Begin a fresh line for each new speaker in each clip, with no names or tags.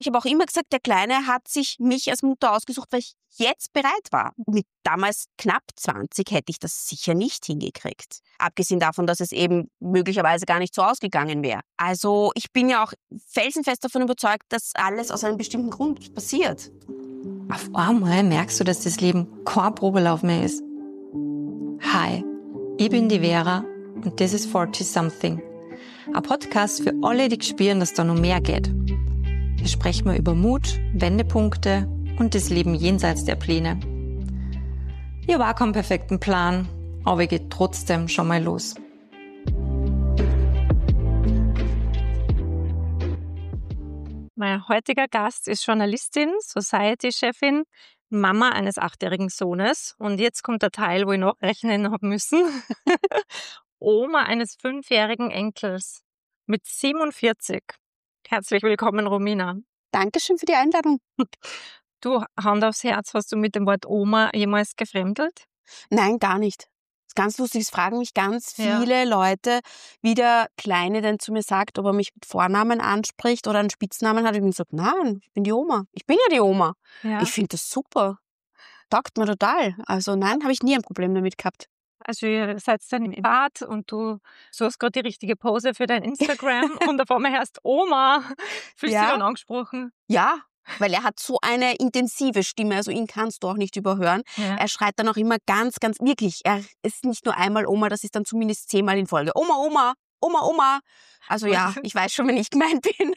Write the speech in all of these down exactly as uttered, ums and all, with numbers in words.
Ich habe auch immer gesagt, der Kleine hat sich mich als Mutter ausgesucht, weil ich jetzt bereit war. Mit damals knapp zwanzig hätte ich das sicher nicht hingekriegt. Abgesehen davon, dass es eben möglicherweise gar nicht so ausgegangen wäre. Also ich bin ja auch felsenfest davon überzeugt, dass alles aus einem bestimmten Grund passiert.
Auf einmal merkst du, dass das Leben kein Probelauf mehr ist. Hi, ich bin die Vera und das ist vierzig Something. Ein Podcast für alle, die spüren, dass da noch mehr geht. Hier sprechen wir über Mut, Wendepunkte und das Leben jenseits der Pläne. Ich habe auch keinen perfekten Plan, aber ich gehe trotzdem schon mal los.
Mein heutiger Gast ist Journalistin, Society-Chefin, Mama eines achtjährigen Sohnes. Und jetzt kommt der Teil, wo ich noch rechnen habe müssen. Oma eines fünfjährigen Enkels mit siebenundvierzig. Herzlich willkommen, Romina.
Dankeschön für die Einladung.
Du, Hand aufs Herz, hast du mit dem Wort Oma jemals gefremdelt?
Nein, gar nicht. Das ist ganz lustig, es fragen mich ganz
Ja.
viele Leute, wie der Kleine denn zu mir sagt, ob er mich mit Vornamen anspricht oder einen Spitznamen hat. Ich bin so, nein, ich bin die Oma. Ich bin ja die Oma.
Ja.
Ich finde das super. Taugt mir total. Also nein, habe ich nie ein Problem damit gehabt.
Also ihr seid dann im Bad und du suchst gerade die richtige Pose für dein Instagram und auf einmal hörst Oma. Fühlst du
Ja.
dich dann angesprochen?
Ja, weil er hat so eine intensive Stimme, also ihn kannst du auch nicht überhören.
Ja.
Er schreit dann auch immer ganz, ganz, wirklich, er ist nicht nur einmal Oma, das ist dann zumindest zehnmal in Folge. Oma, Oma, Oma, Oma. Also ja, ich weiß schon, wenn ich gemeint bin.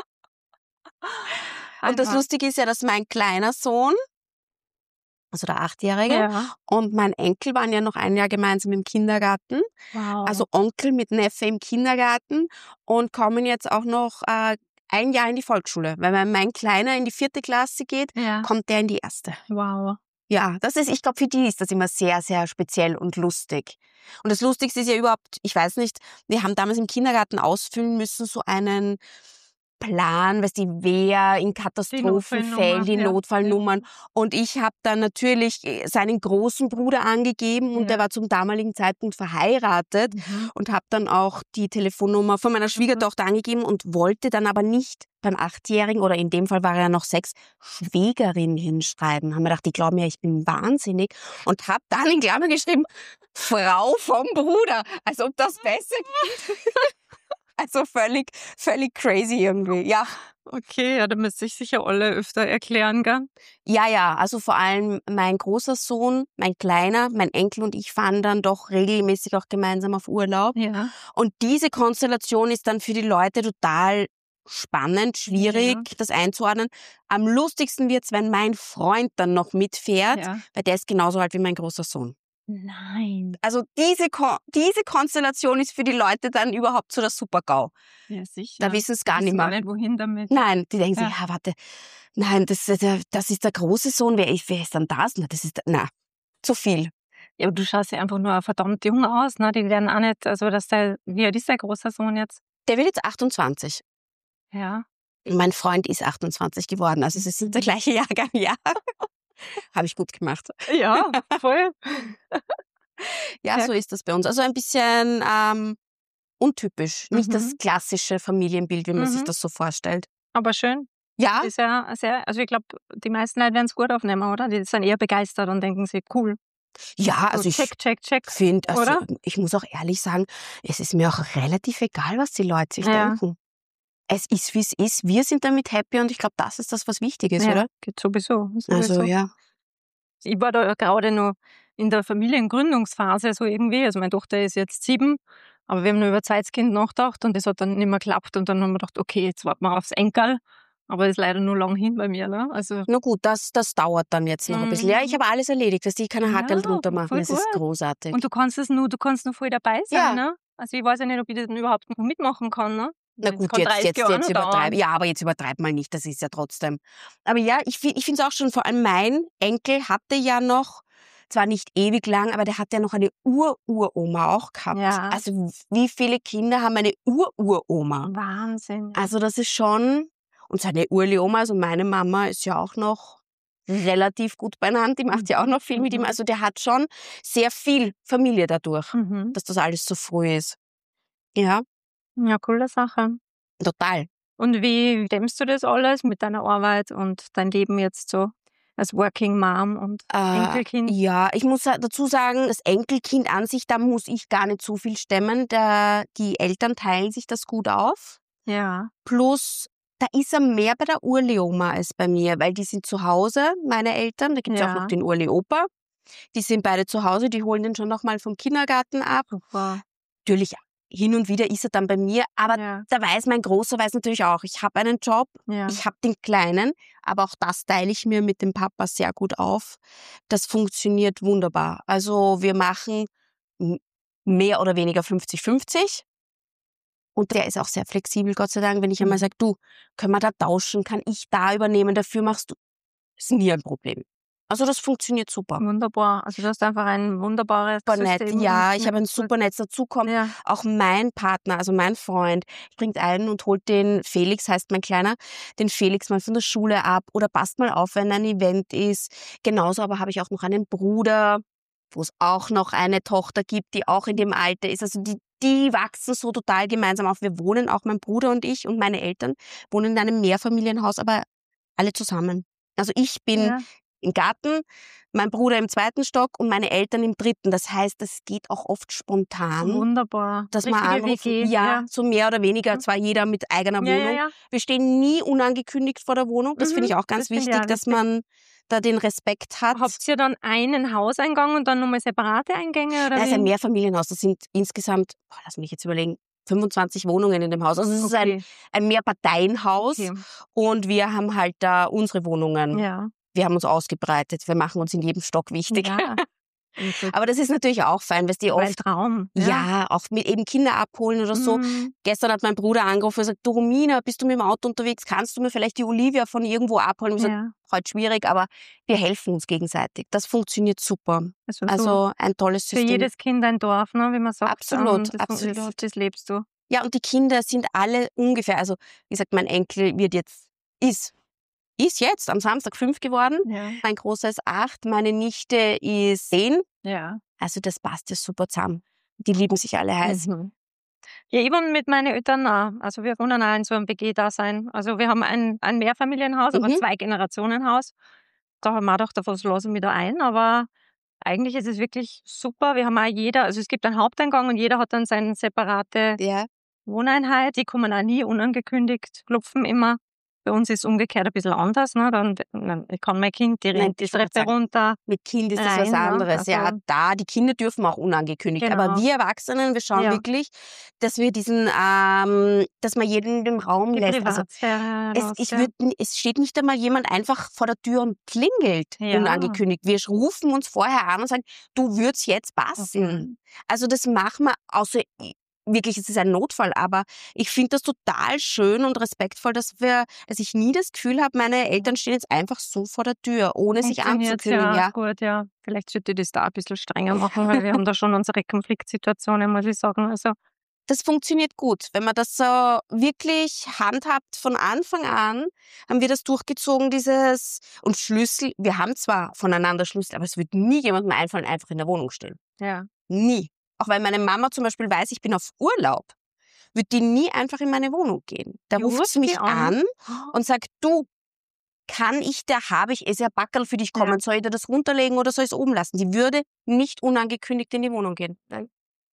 Und das
Aha.
Lustige ist ja, dass mein kleiner Sohn, also der Achtjährige,
Ja.
und mein Enkel waren ja noch ein Jahr gemeinsam im Kindergarten.
Wow.
Also Onkel mit Neffe im Kindergarten und kommen jetzt auch noch äh, ein Jahr in die Volksschule. Weil wenn mein Kleiner in die vierte Klasse geht,
ja.
kommt der in die erste.
Wow.
Ja, das ist, ich glaube, für die ist das immer sehr, sehr speziell und lustig. Und das Lustigste ist ja überhaupt, ich weiß nicht, wir haben damals im Kindergarten ausfüllen müssen, so einen Plan, weißt du, wer in Katastrophenfällen, die
Notfallnummer, ja.
Notfallnummern. Und ich habe dann natürlich seinen großen Bruder angegeben und
Ja.
der war zum damaligen Zeitpunkt verheiratet
Mhm.
und habe dann auch die Telefonnummer von meiner Schwiegertochter angegeben und wollte dann aber nicht beim Achtjährigen, oder in dem Fall war er ja noch sechs, Schwägerin hinschreiben. Haben wir gedacht, die glauben ja, ich bin wahnsinnig. Und habe dann in Klammern geschrieben, Frau vom Bruder. Als ob das besser geht. Also völlig, völlig crazy irgendwie. Ja,
Okay, ja, da müsste ich sicher alle öfter erklären, gell?
ja, ja. Also vor allem mein großer Sohn, mein Kleiner, mein Enkel und ich fahren dann doch regelmäßig auch gemeinsam auf Urlaub.
Ja.
Und diese Konstellation ist dann für die Leute total spannend, schwierig,
Ja.
das einzuordnen. Am lustigsten wird's, wenn mein Freund dann noch mitfährt,
Ja.
weil der ist genauso alt wie mein großer Sohn.
Nein.
Also diese, Ko- diese Konstellation ist für die Leute dann überhaupt so das Super-GAU.
Ja, sicher.
Da wissen es gar
Wissen
nicht mehr.
gar nicht, wohin damit.
Nein, die denken
Ja.
sich, ja, warte, nein, das, das, das ist der große Sohn, wer, wer ist dann das? Na, das ist, na, zu viel.
Ja, aber du schaust ja einfach nur verdammt jung aus, ne? Die werden auch nicht, also dass der, wie alt ist der große Sohn jetzt?
Der wird jetzt achtundzwanzig.
Ja.
Mein Freund ist achtundzwanzig geworden, also es ist der gleiche Jahrgang, ja. Habe ich gut gemacht.
Ja, voll.
Ja,
Ja.
so ist das bei uns. Also ein bisschen ähm, untypisch, nicht
Mhm.
das klassische Familienbild, wie man
Mhm.
sich das so vorstellt.
Aber schön.
Ja,
Ist ja sehr, also ich glaube, die meisten Leute werden es gut aufnehmen, oder? Die sind eher begeistert und denken sich, cool.
ja, also
So,
ich
check, check, check.
finde, also
Oder?
ich muss auch ehrlich sagen, es ist mir auch relativ egal, was die Leute sich
Ja.
denken. Es ist, wie es ist. Wir sind damit happy und ich glaube, das ist das, was wichtig ist,
Ja,
oder?
geht sowieso. sowieso.
Also ja.
Ich war da gerade noch in der Familiengründungsphase so irgendwie. Also meine Tochter ist jetzt sieben, aber wir haben nur über zweites Kind nachgedacht und das hat dann nicht mehr geklappt. Und dann haben wir gedacht, okay, jetzt warten wir aufs Enkel. Aber das ist leider nur lang hin bei mir. Ne? Also
Na gut, das, das dauert dann jetzt noch ein bisschen. Ja, ich habe alles erledigt, dass ich keine Hackerl
Ja,
drunter machen.
voll
Das ist
gut.
großartig.
Und du kannst es nur, du kannst nur voll dabei sein.
Ja.
Ne? Also ich weiß ja nicht, ob ich das überhaupt noch mitmachen kann. Ne?
Na
Das
gut,
kann
jetzt,
dreißig
jetzt,
Jahre
jetzt
noch
übertreib.
dauern.
Ja, aber jetzt übertreib mal nicht, das ist ja trotzdem. Aber ja, ich, fi- ich finde es auch schon, vor allem mein Enkel hatte ja noch, zwar nicht ewig lang, aber der hat ja noch eine Ur-Uroma auch gehabt.
Ja.
Also wie viele Kinder haben eine Ur-Uroma?
Wahnsinn.
Also das ist schon, und seine Urli-Oma, also meine Mama, ist ja auch noch relativ gut beieinander, die macht ja auch noch viel mit ihm.
Mhm.
Also der hat schon sehr viel Familie dadurch,
Mhm.
dass das alles so früh ist. Ja,
Ja, coole Sache.
total.
Und wie dämmst du das alles mit deiner Arbeit und dein Leben jetzt so als Working Mom und
Äh,
Enkelkind?
ja, ich muss dazu sagen, das Enkelkind an sich, da muss ich gar nicht so viel stemmen. Der, die Eltern teilen sich das gut auf.
Ja.
Plus, da ist er mehr bei der Urli-Oma als bei mir, weil die sind zu Hause, meine Eltern. Da gibt es
Ja.
auch noch den Urli-Opa. Die sind beide zu Hause, die holen den schon nochmal vom Kindergarten ab.
Super.
Natürlich, hin und wieder ist er dann bei mir, aber
Ja.
da weiß mein Großer weiß natürlich auch, ich habe einen Job,
Ja.
ich habe den Kleinen, aber auch das teile ich mir mit dem Papa sehr gut auf. Das funktioniert wunderbar. Also wir machen m- mehr oder weniger fünfzig fünfzig. Und der ist auch sehr flexibel, Gott sei Dank. Wenn ich einmal
Mhm.
sage, du, können wir da tauschen, kann ich da übernehmen, dafür machst du, ist nie ein Problem. Also das funktioniert super.
Wunderbar. Also du hast einfach ein wunderbares
Super nett.
System.
Ja,
und-
ich habe ein super Netz. Dazu kommt
Ja.
auch mein Partner, also mein Freund, springt ein und holt den Felix, heißt mein Kleiner, den Felix mal von der Schule ab oder passt mal auf, wenn ein Event ist. Genauso aber habe ich auch noch einen Bruder, wo es auch noch eine Tochter gibt, die auch in dem Alter ist. Also die, die wachsen so total gemeinsam auf. Wir wohnen, auch mein Bruder und ich und meine Eltern, wohnen in einem Mehrfamilienhaus, aber alle zusammen. Also ich bin
Ja.
im Garten, mein Bruder im zweiten Stock und meine Eltern im dritten. Das heißt, das geht auch oft spontan,
Wunderbar.
dass man
Richtige
anrufen,
W G.
ja,
Ja.
so mehr oder weniger,
Mhm.
zwar jeder mit eigener
Ja,
Wohnung.
ja, ja.
Wir stehen nie unangekündigt vor der Wohnung. Das
Mhm,
finde ich auch ganz
das finde ich
wichtig,
auch
dass
wichtig.
man da den Respekt hat.
Habt ihr dann einen Hauseingang und dann nochmal separate Eingänge? Oder
Das ist ein
wie?
Mehrfamilienhaus. Das sind insgesamt, boah, lass mich jetzt überlegen, fünfundzwanzig Wohnungen in dem Haus. Also es ist ein,
Okay.
ein Mehrparteienhaus
Okay.
und wir haben halt da unsere Wohnungen.
Ja.
Wir haben uns ausgebreitet. Wir machen uns in jedem Stock wichtig.
Ja. Gut.
Aber das ist natürlich auch fein, weil die
Weil
oft,
Traum.
ja, auch mit eben Kinder abholen oder so.
Mhm.
Gestern hat mein Bruder angerufen und gesagt, du Romina, bist du mit dem Auto unterwegs? Kannst du mir vielleicht die Olivia von irgendwo abholen? Und ich gesagt,
Ja.
heute schwierig, aber wir helfen uns gegenseitig. Das funktioniert super.
Also, so
Also ein tolles
für
System.
jedes Kind ein Dorf, ne, wie man sagt.
Absolut,
Ähm, das,
absolut.
Das lebst du.
Ja, und die Kinder sind alle ungefähr, also wie gesagt, mein Enkel wird jetzt, ist, ist jetzt am Samstag fünf geworden.
Ja.
Mein Großer ist acht, meine Nichte ist zehn.
Ja.
Also das passt ja super zusammen. Die lieben sich alle heiß.
Mhm. Ja, ich wohne mit meinen Eltern auch. Also wir wohnen auch in so einem W G-Dasein. Also wir haben ein, ein Mehrfamilienhaus, aber
Mhm.
zwei Generationenhaus. Da haben wir auch gedacht, was lassen wir da ein, aber eigentlich ist es wirklich super. Wir haben auch jeder, also es gibt einen Haupteingang und jeder hat dann seine separate
Ja.
Wohneinheit. Die kommen auch nie unangekündigt, klopfen immer. Bei uns ist es umgekehrt ein bisschen anders. Ne? Dann dann kann mein Kind die,
Nein,
die
ich wollte
Treppe
sagen,
runter.
Mit Kind ist das
Rein,
was
ne?
anderes. Ja,
Also-
da, die Kinder dürfen auch unangekündigt.
Genau.
Aber wir Erwachsenen, wir schauen
Ja.
wirklich, dass wir diesen, ähm, dass man jeden in dem Raum
Die
lässt. Also
Privatsphäre
es,
raus,
ich
ja.
würd, es steht nicht einmal jemand einfach vor der Tür und klingelt
Ja.
unangekündigt. Wir rufen uns vorher an und sagen, du würdest jetzt passen. Also das machen wir, außer wirklich, es ist ein Notfall, aber ich finde das total schön und respektvoll, dass wir, dass ich nie das Gefühl habe, meine Eltern stehen jetzt einfach so vor der Tür, ohne sich
Funktioniert's,
anzukündigen.
ja,
Ja.
gut, ja. Vielleicht sollte ich das da ein bisschen strenger machen, weil wir haben da schon unsere Konfliktsituationen, muss ich sagen. Also,
Das funktioniert gut. Wenn man das so wirklich handhabt von Anfang an, haben wir das durchgezogen, dieses, und Schlüssel, wir haben zwar voneinander Schlüssel, aber es wird nie jemandem einfallen, einfach in der Wohnung stehen.
ja.
Nie. Auch weil meine Mama zum Beispiel weiß, ich bin auf Urlaub, wird die nie einfach in meine Wohnung gehen. Da
Die
ruft
ruft
sie mich
die an?
an und sagt, du, kann ich, da habe ich, ist ja Backerl für dich kommen,
Ja.
soll ich dir das runterlegen oder soll ich es oben lassen? Die würde nicht unangekündigt in die Wohnung gehen. Nein.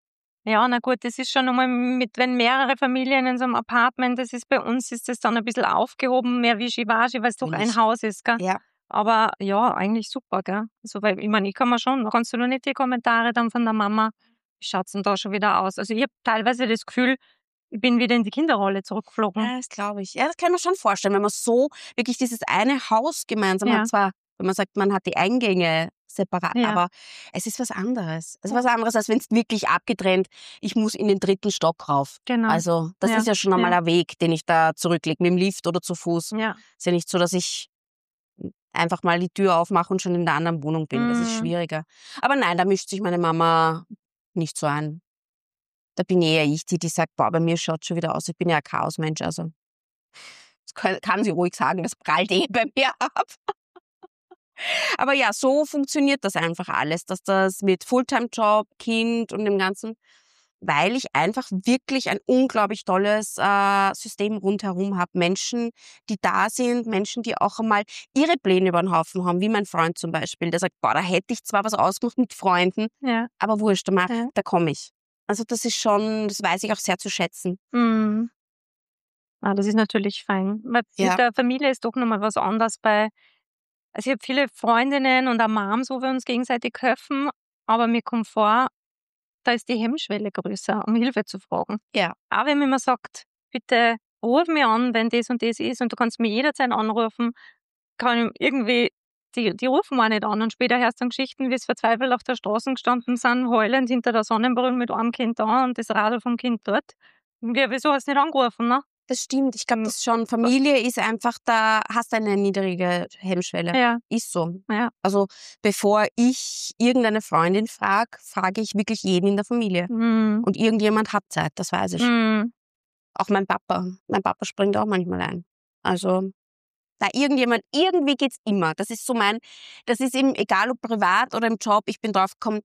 Ja, na gut, das ist schon einmal mit, wenn mehrere Familien in so einem Apartment, das ist bei uns, ist das dann ein bisschen aufgehoben, mehr Wischiwaschi, weil es doch
Bin
ein
ich.
Haus ist, gell?
Ja.
Aber ja, eigentlich super, gell? Also, weil, ich meine, ich kann mir schon, kannst du noch nicht die Kommentare dann von der Mama, wie schaut's denn da schon wieder aus? Also, ich habe teilweise das Gefühl, ich bin wieder in die Kinderrolle zurückgeflogen.
Ja, das glaube ich. Ja, das kann man schon vorstellen, wenn man so wirklich dieses eine Haus gemeinsam
Ja.
hat. Zwar, wenn man sagt, man hat die Eingänge separat,
Ja.
aber es ist was anderes. Es ist was anderes, als wenn es wirklich abgetrennt, ich muss in den dritten Stock rauf.
Genau.
Also das
Ja.
ist ja schon einmal
Ja.
ein Weg, den ich da zurücklege, mit dem Lift oder zu Fuß.
Ja.
Ist ja nicht so, dass ich einfach mal die Tür aufmache und schon in der anderen Wohnung bin. Das ist
Mhm.
schwieriger. Aber nein, da mischt sich meine Mama nicht so ein. Da bin eher ich die, die sagt, boah, bei mir schaut schon wieder aus, ich bin ja ein Chaosmensch. Also das kann, kann sie ruhig sagen, das prallt eh bei mir ab. Aber ja, so funktioniert das einfach alles, dass das mit Fulltime-Job, Kind und dem Ganzen, weil ich einfach wirklich ein unglaublich tolles äh, System rundherum habe. Menschen, die da sind, Menschen, die auch einmal ihre Pläne über den Haufen haben, wie mein Freund zum Beispiel, der sagt, boah, da hätte ich zwar was ausgemacht mit Freunden,
Ja.
aber wurscht, da, mach,
Ja.
da komme ich. Also das ist schon, das weiß ich auch sehr zu schätzen.
Mhm. Ah, das ist natürlich fein. Weil
Ja.
Mit der Familie ist doch nochmal was anderes bei. Also ich habe viele Freundinnen und auch Moms, wo wir uns gegenseitig helfen, aber mir kommt vor, da ist die Hemmschwelle größer, um Hilfe zu fragen.
Ja.
Auch wenn man immer sagt, bitte ruf mich an, wenn das und das ist und du kannst mich jederzeit anrufen, kann ich irgendwie, die, die rufen auch nicht an und später hörst du dann Geschichten, wie es verzweifelt auf der Straße gestanden sind, heulend hinter der Sonnenbrille mit einem Kind da und das Radl vom Kind dort. Ja, wieso hast du nicht angerufen, ne?
Das stimmt. Ich glaube,
Mhm.
das schon. Familie ist einfach, da hast du eine niedrige Hemmschwelle.
Ja,
Ist so.
ja.
Also bevor ich irgendeine Freundin frage, frage ich wirklich jeden in der Familie.
Mhm.
Und irgendjemand hat Zeit, das weiß ich.
Mhm.
Auch mein Papa. Mein Papa springt auch manchmal ein. Also da irgendjemand, irgendwie geht's immer. Das ist so mein, das ist eben, egal ob privat oder im Job, ich bin drauf gekommen,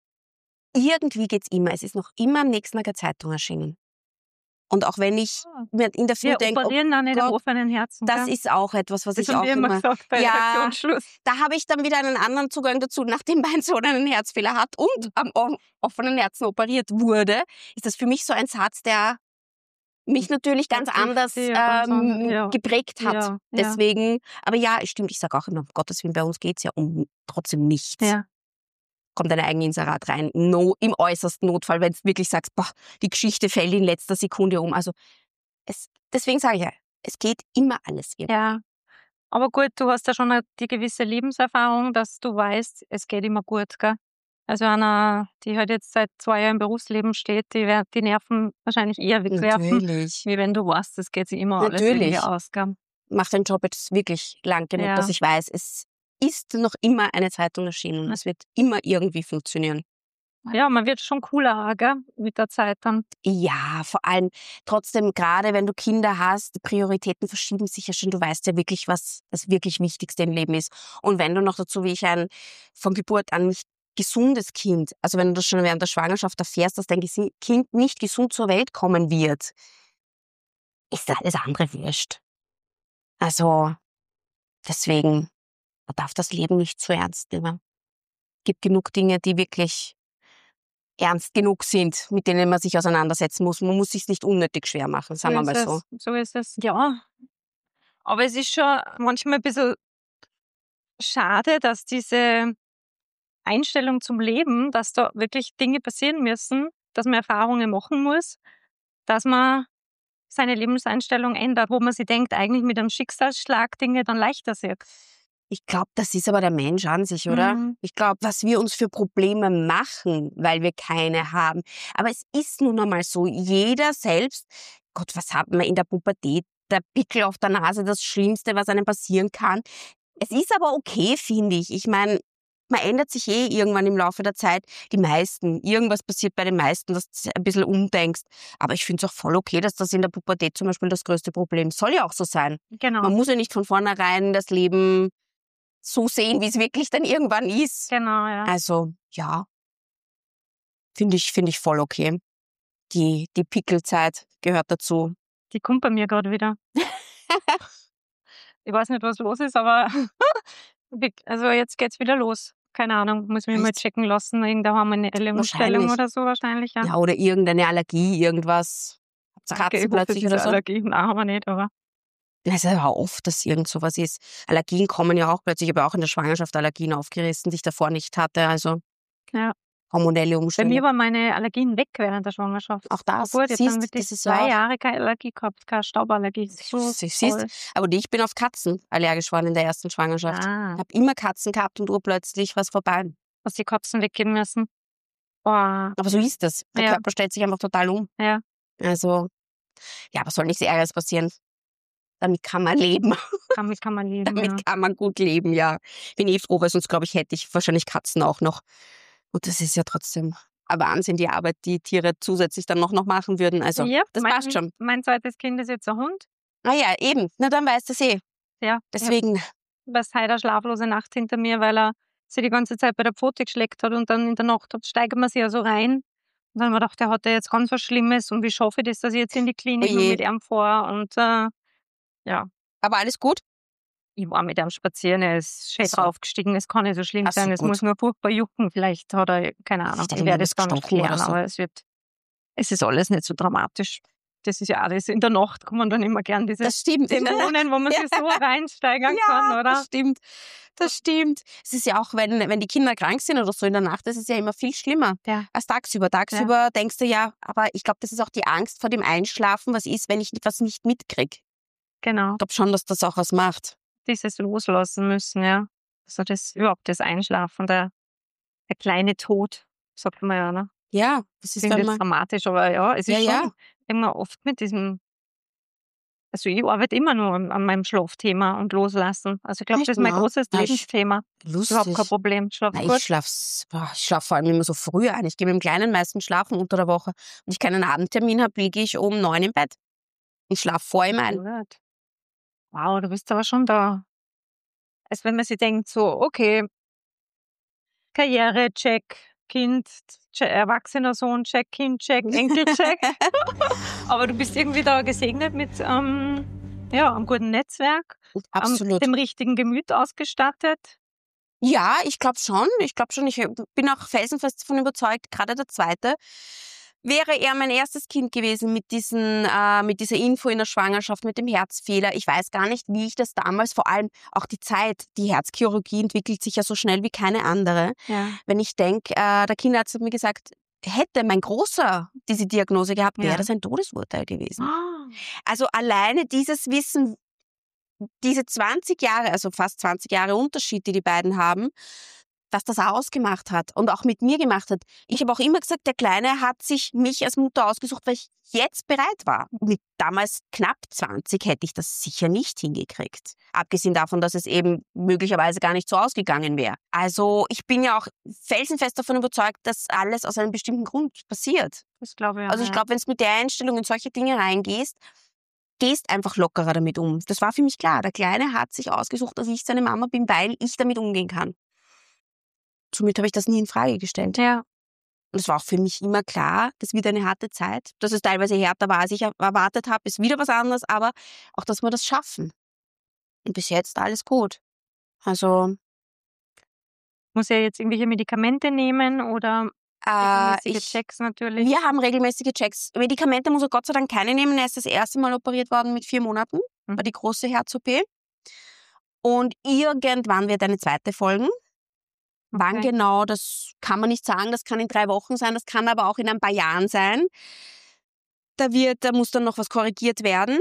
irgendwie geht's immer. Es ist noch immer am nächsten Tag eine Zeitung erschienen. Und auch wenn ich
Ah.
mir in der Früh
Wir
denke, oh
operieren auch nicht am
Gott,
offenen Herzen.
das
gell?
ist auch etwas, was
Das
ich
haben
auch
wir immer
immer...
gesagt bei
Ja,
Redaktionsschluss.
da habe ich dann wieder einen anderen Zugang dazu. Nachdem mein Sohn einen Herzfehler hat und am o- offenen Herzen operiert wurde, ist das für mich so ein Satz, der mich natürlich ganz
Hat sich
anders
sehr ganz
ähm,
anders, ja.
geprägt hat.
Ja, ja.
Deswegen, aber ja, es stimmt, ich sage auch immer, um Gottes Willen, bei uns geht's ja um trotzdem nichts.
Ja.
Kommt ein Eigeninserat rein, no, im äußersten Notfall, wenn du wirklich sagst, boah, die Geschichte fällt in letzter Sekunde um. Also es, deswegen sage ich ja, es geht immer alles irgendwie.
Ja. Aber gut, du hast ja schon eine- die gewisse Lebenserfahrung, dass du weißt, es geht immer gut, gell? Also einer, die halt jetzt seit zwei Jahren im Berufsleben steht, die wird die Nerven wahrscheinlich eher wegwerfen,
Natürlich,
wie wenn du weißt, es geht sich immer alles irgendwie
natürlich.
aus, gell?
Macht den Job jetzt wirklich lang genug,
Ja.
dass ich weiß, es ist noch immer eine Zeitung erschienen.
Ja.
Es wird immer irgendwie funktionieren.
Ja, man wird schon cooler, auch, gell? Mit der Zeit dann.
Ja, vor allem trotzdem, gerade wenn du Kinder hast, die Prioritäten verschieben sich ja schon. Du weißt ja wirklich, was das wirklich Wichtigste im Leben ist. Und wenn du noch dazu, wie ich ein von Geburt an nicht gesundes Kind, also wenn du das schon während der Schwangerschaft erfährst, dass dein Gesi- Kind nicht gesund zur Welt kommen wird, ist alles andere wurscht. Also deswegen, man darf das Leben nicht zu ernst nehmen. Es gibt genug Dinge, die wirklich ernst genug sind, mit denen man sich auseinandersetzen muss. Man muss sich nicht unnötig schwer machen, sagen wir
So
mal
ist
so.
es. So ist es. Ja. Aber es ist schon manchmal ein bisschen schade, dass diese Einstellung zum Leben, dass da wirklich Dinge passieren müssen, dass man Erfahrungen machen muss, dass man seine Lebenseinstellung ändert, wo man sich denkt, eigentlich mit einem Schicksalsschlag Dinge dann leichter sieht.
Ich glaube, das ist aber der Mensch an sich, oder?
Mhm.
Ich glaube, was wir uns für Probleme machen, weil wir keine haben. Aber es ist nun einmal so, jeder selbst, Gott, was hat man in der Pubertät? Der Pickel auf der Nase, das Schlimmste, was einem passieren kann. Es ist aber okay, finde ich. Ich meine, man ändert sich eh irgendwann im Laufe der Zeit. Die meisten, irgendwas passiert bei den meisten, dass du ein bisschen umdenkst. Aber ich finde es auch voll okay, dass das in der Pubertät zum Beispiel das größte Problem soll ja auch so sein.
Genau.
Man muss ja nicht von vornherein das Leben so sehen, wie es wirklich dann irgendwann ist.
Genau, ja.
Also, ja, finde ich, finde ich voll okay. Die, die Pickelzeit gehört dazu.
Die kommt bei mir gerade wieder. Ich weiß nicht, was los ist, aber also jetzt geht's wieder los. Keine Ahnung, muss mich mal
Echt?
checken lassen. Irgendeine hormonelle Umstellung
Wahrscheinlich.
oder so wahrscheinlich, ja.
Ja, oder irgendeine Allergie, irgendwas. Habt ihr
Danke,
Katzen
ich hoffe, es
plötzlich
ist
oder
eine
so?
Allergie. Nein, haben wir nicht, aber
Es ist aber oft, dass irgend sowas ist. Allergien kommen ja auch plötzlich. Ich habe auch in der Schwangerschaft Allergien aufgerissen, die ich davor nicht hatte. Also
ja.
hormonelle
Bei
Umstände.
mir waren meine Allergien weg während der Schwangerschaft.
Auch das,
Gut, ich habe dann
siehst,
wirklich
das ist
zwei
auch-
Jahre keine Allergie gehabt, keine Stauballergie. So
Siehst,
toll.
aber ich bin auf Katzen allergisch geworden in der ersten Schwangerschaft.
Ah,
Ich habe immer Katzen gehabt und urplötzlich was vorbei.
hast die Katzen weggeben müssen. Boah,
Aber so ist das. Der
Ja.
Körper stellt sich einfach total um.
ja.
Also, ja, aber soll nichts Ärgeres passieren. Damit kann man leben.
Damit kann man leben.
Damit
Ja.
kann man gut leben, ja. Bin eh froh, weil sonst, glaube ich, hätte ich wahrscheinlich Katzen auch noch. Und das ist ja trotzdem ein Wahnsinn, die Arbeit, die Tiere zusätzlich dann noch, noch machen würden. Also,
Ja,
das
mein,
passt schon.
Mein zweites Kind ist jetzt ein Hund.
Ah ja, eben. Na, dann weißt du es eh.
Ja,
Deswegen,
was heute eine schlaflose Nacht hinter mir, weil er sich die ganze Zeit bei der Pfote geschleckt hat und dann in der Nacht steigert man sich ja so rein Und dann haben wir gedacht, der hat ja jetzt ganz was Schlimmes und wie schaffe ich das, dass ich jetzt in die Klinik nur
Oje.
mit ihm fahre und äh, ja,
Aber alles gut?
ich war mit ihm spazieren, er ist schön
Ach so.
draufgestiegen, es kann nicht so schlimm
Ach so,
sein, es
gut.
muss nur furchtbar jucken, vielleicht hat er, keine Ahnung,
Vielleicht hat
ich
ihm
werde
was
es dann
gestochen oder
klären,
so.
aber es wird, es ist alles nicht so dramatisch. Das ist ja auch das, in der Nacht kommen dann immer gern diese
Das stimmt.
Dämonen, wo man sich so reinsteigern kann,
Ja,
oder?
das stimmt. Das stimmt. Es ist ja auch, wenn, wenn die Kinder krank sind oder so in der Nacht, das ist ja immer viel schlimmer
Ja,
als tagsüber. Tagsüber denkst du ja, aber ich glaube, das ist auch die Angst vor dem Einschlafen, was ist, wenn ich was nicht mitkriege.
genau.
Ich glaube schon, dass das auch was macht.
Dieses loslassen müssen, ja. Also das überhaupt das Einschlafen, der, der kleine Tod, sagt man ja, ne?
Ja, das ist,
Klingt
wenn
jetzt
man...
dramatisch, aber ja, es ist
Ja, ja.
schon immer oft mit diesem, also ich arbeite immer nur an, an meinem Schlafthema und loslassen. Also ich glaube,
Echt,
das ist mein
na?
großes
Na, ich-
Lebensthema. Überhaupt kein
Lustig.
Problem. Schlaf
Na, ich
gut.
schlafe ich schlaf vor allem immer so früh ein. Ich gehe mit dem Kleinen meistens schlafen unter der Woche. Wenn ich keinen Abendtermin habe, liege ich um neun im Bett. Ich schlafe vor ihm ein.
Gut. Wow, du bist aber schon da. Als wenn man sich denkt, so, okay, Karriere, check, Kind, check, erwachsener Sohn, check, Kind, check, Enkel, check. Aber du bist irgendwie da gesegnet mit ähm, ja, einem guten Netzwerk,
Absolut.
am, dem richtigen Gemüt ausgestattet.
Ja, ich glaube schon. Ich glaube schon. Ich bin auch felsenfest davon überzeugt, gerade der Zweite wäre er mein erstes Kind gewesen mit, diesen, äh, mit dieser Info in der Schwangerschaft, mit dem Herzfehler. Ich weiß gar nicht, wie ich das damals, vor allem auch die Zeit, die Herzchirurgie entwickelt sich ja so schnell wie keine andere.
Ja.
Wenn ich denke, äh, der Kinderarzt hat mir gesagt, hätte mein Großer diese Diagnose gehabt, wäre
Ja.
das ein Todesurteil gewesen.
Ah,
Also alleine dieses Wissen, diese zwanzig Jahre, also fast zwanzig Jahre Unterschied, die die beiden haben, was das auch ausgemacht hat und auch mit mir gemacht hat. Ich habe auch immer gesagt, der Kleine hat sich mich als Mutter ausgesucht, weil ich jetzt bereit war. Mit damals knapp zwanzig hätte ich das sicher nicht hingekriegt. Abgesehen davon, dass es eben möglicherweise gar nicht so ausgegangen wäre. Also ich bin ja auch felsenfest davon überzeugt, dass alles aus einem bestimmten Grund passiert.
das glaube ich auch.
Also ich
ja.
glaube, wenn du mit der Einstellung in solche Dinge reingehst, gehst einfach lockerer damit um. Das war für mich klar. Der Kleine hat sich ausgesucht, dass ich seine Mama bin, weil ich damit umgehen kann. Somit habe ich das nie in Frage gestellt.
Ja,
Und es war auch für mich immer klar, das wird eine harte Zeit. Dass es teilweise härter war, als ich erwartet habe, ist wieder was anderes, aber auch, dass wir das schaffen. Und bis jetzt alles gut. Also,
muss er jetzt irgendwelche Medikamente nehmen oder
äh,
regelmäßige
ich,
Checks natürlich?
wir haben regelmäßige Checks. Medikamente muss er Gott sei Dank keine nehmen. Er ist das erste Mal operiert worden mit vier Monaten.
Mhm.
War die große Herz-O P. Und irgendwann wird eine zweite folgen. Wann
Okay.
genau, das kann man nicht sagen. Das kann in drei Wochen sein, das kann aber auch in ein paar Jahren sein. Da wird, da muss dann noch was korrigiert werden.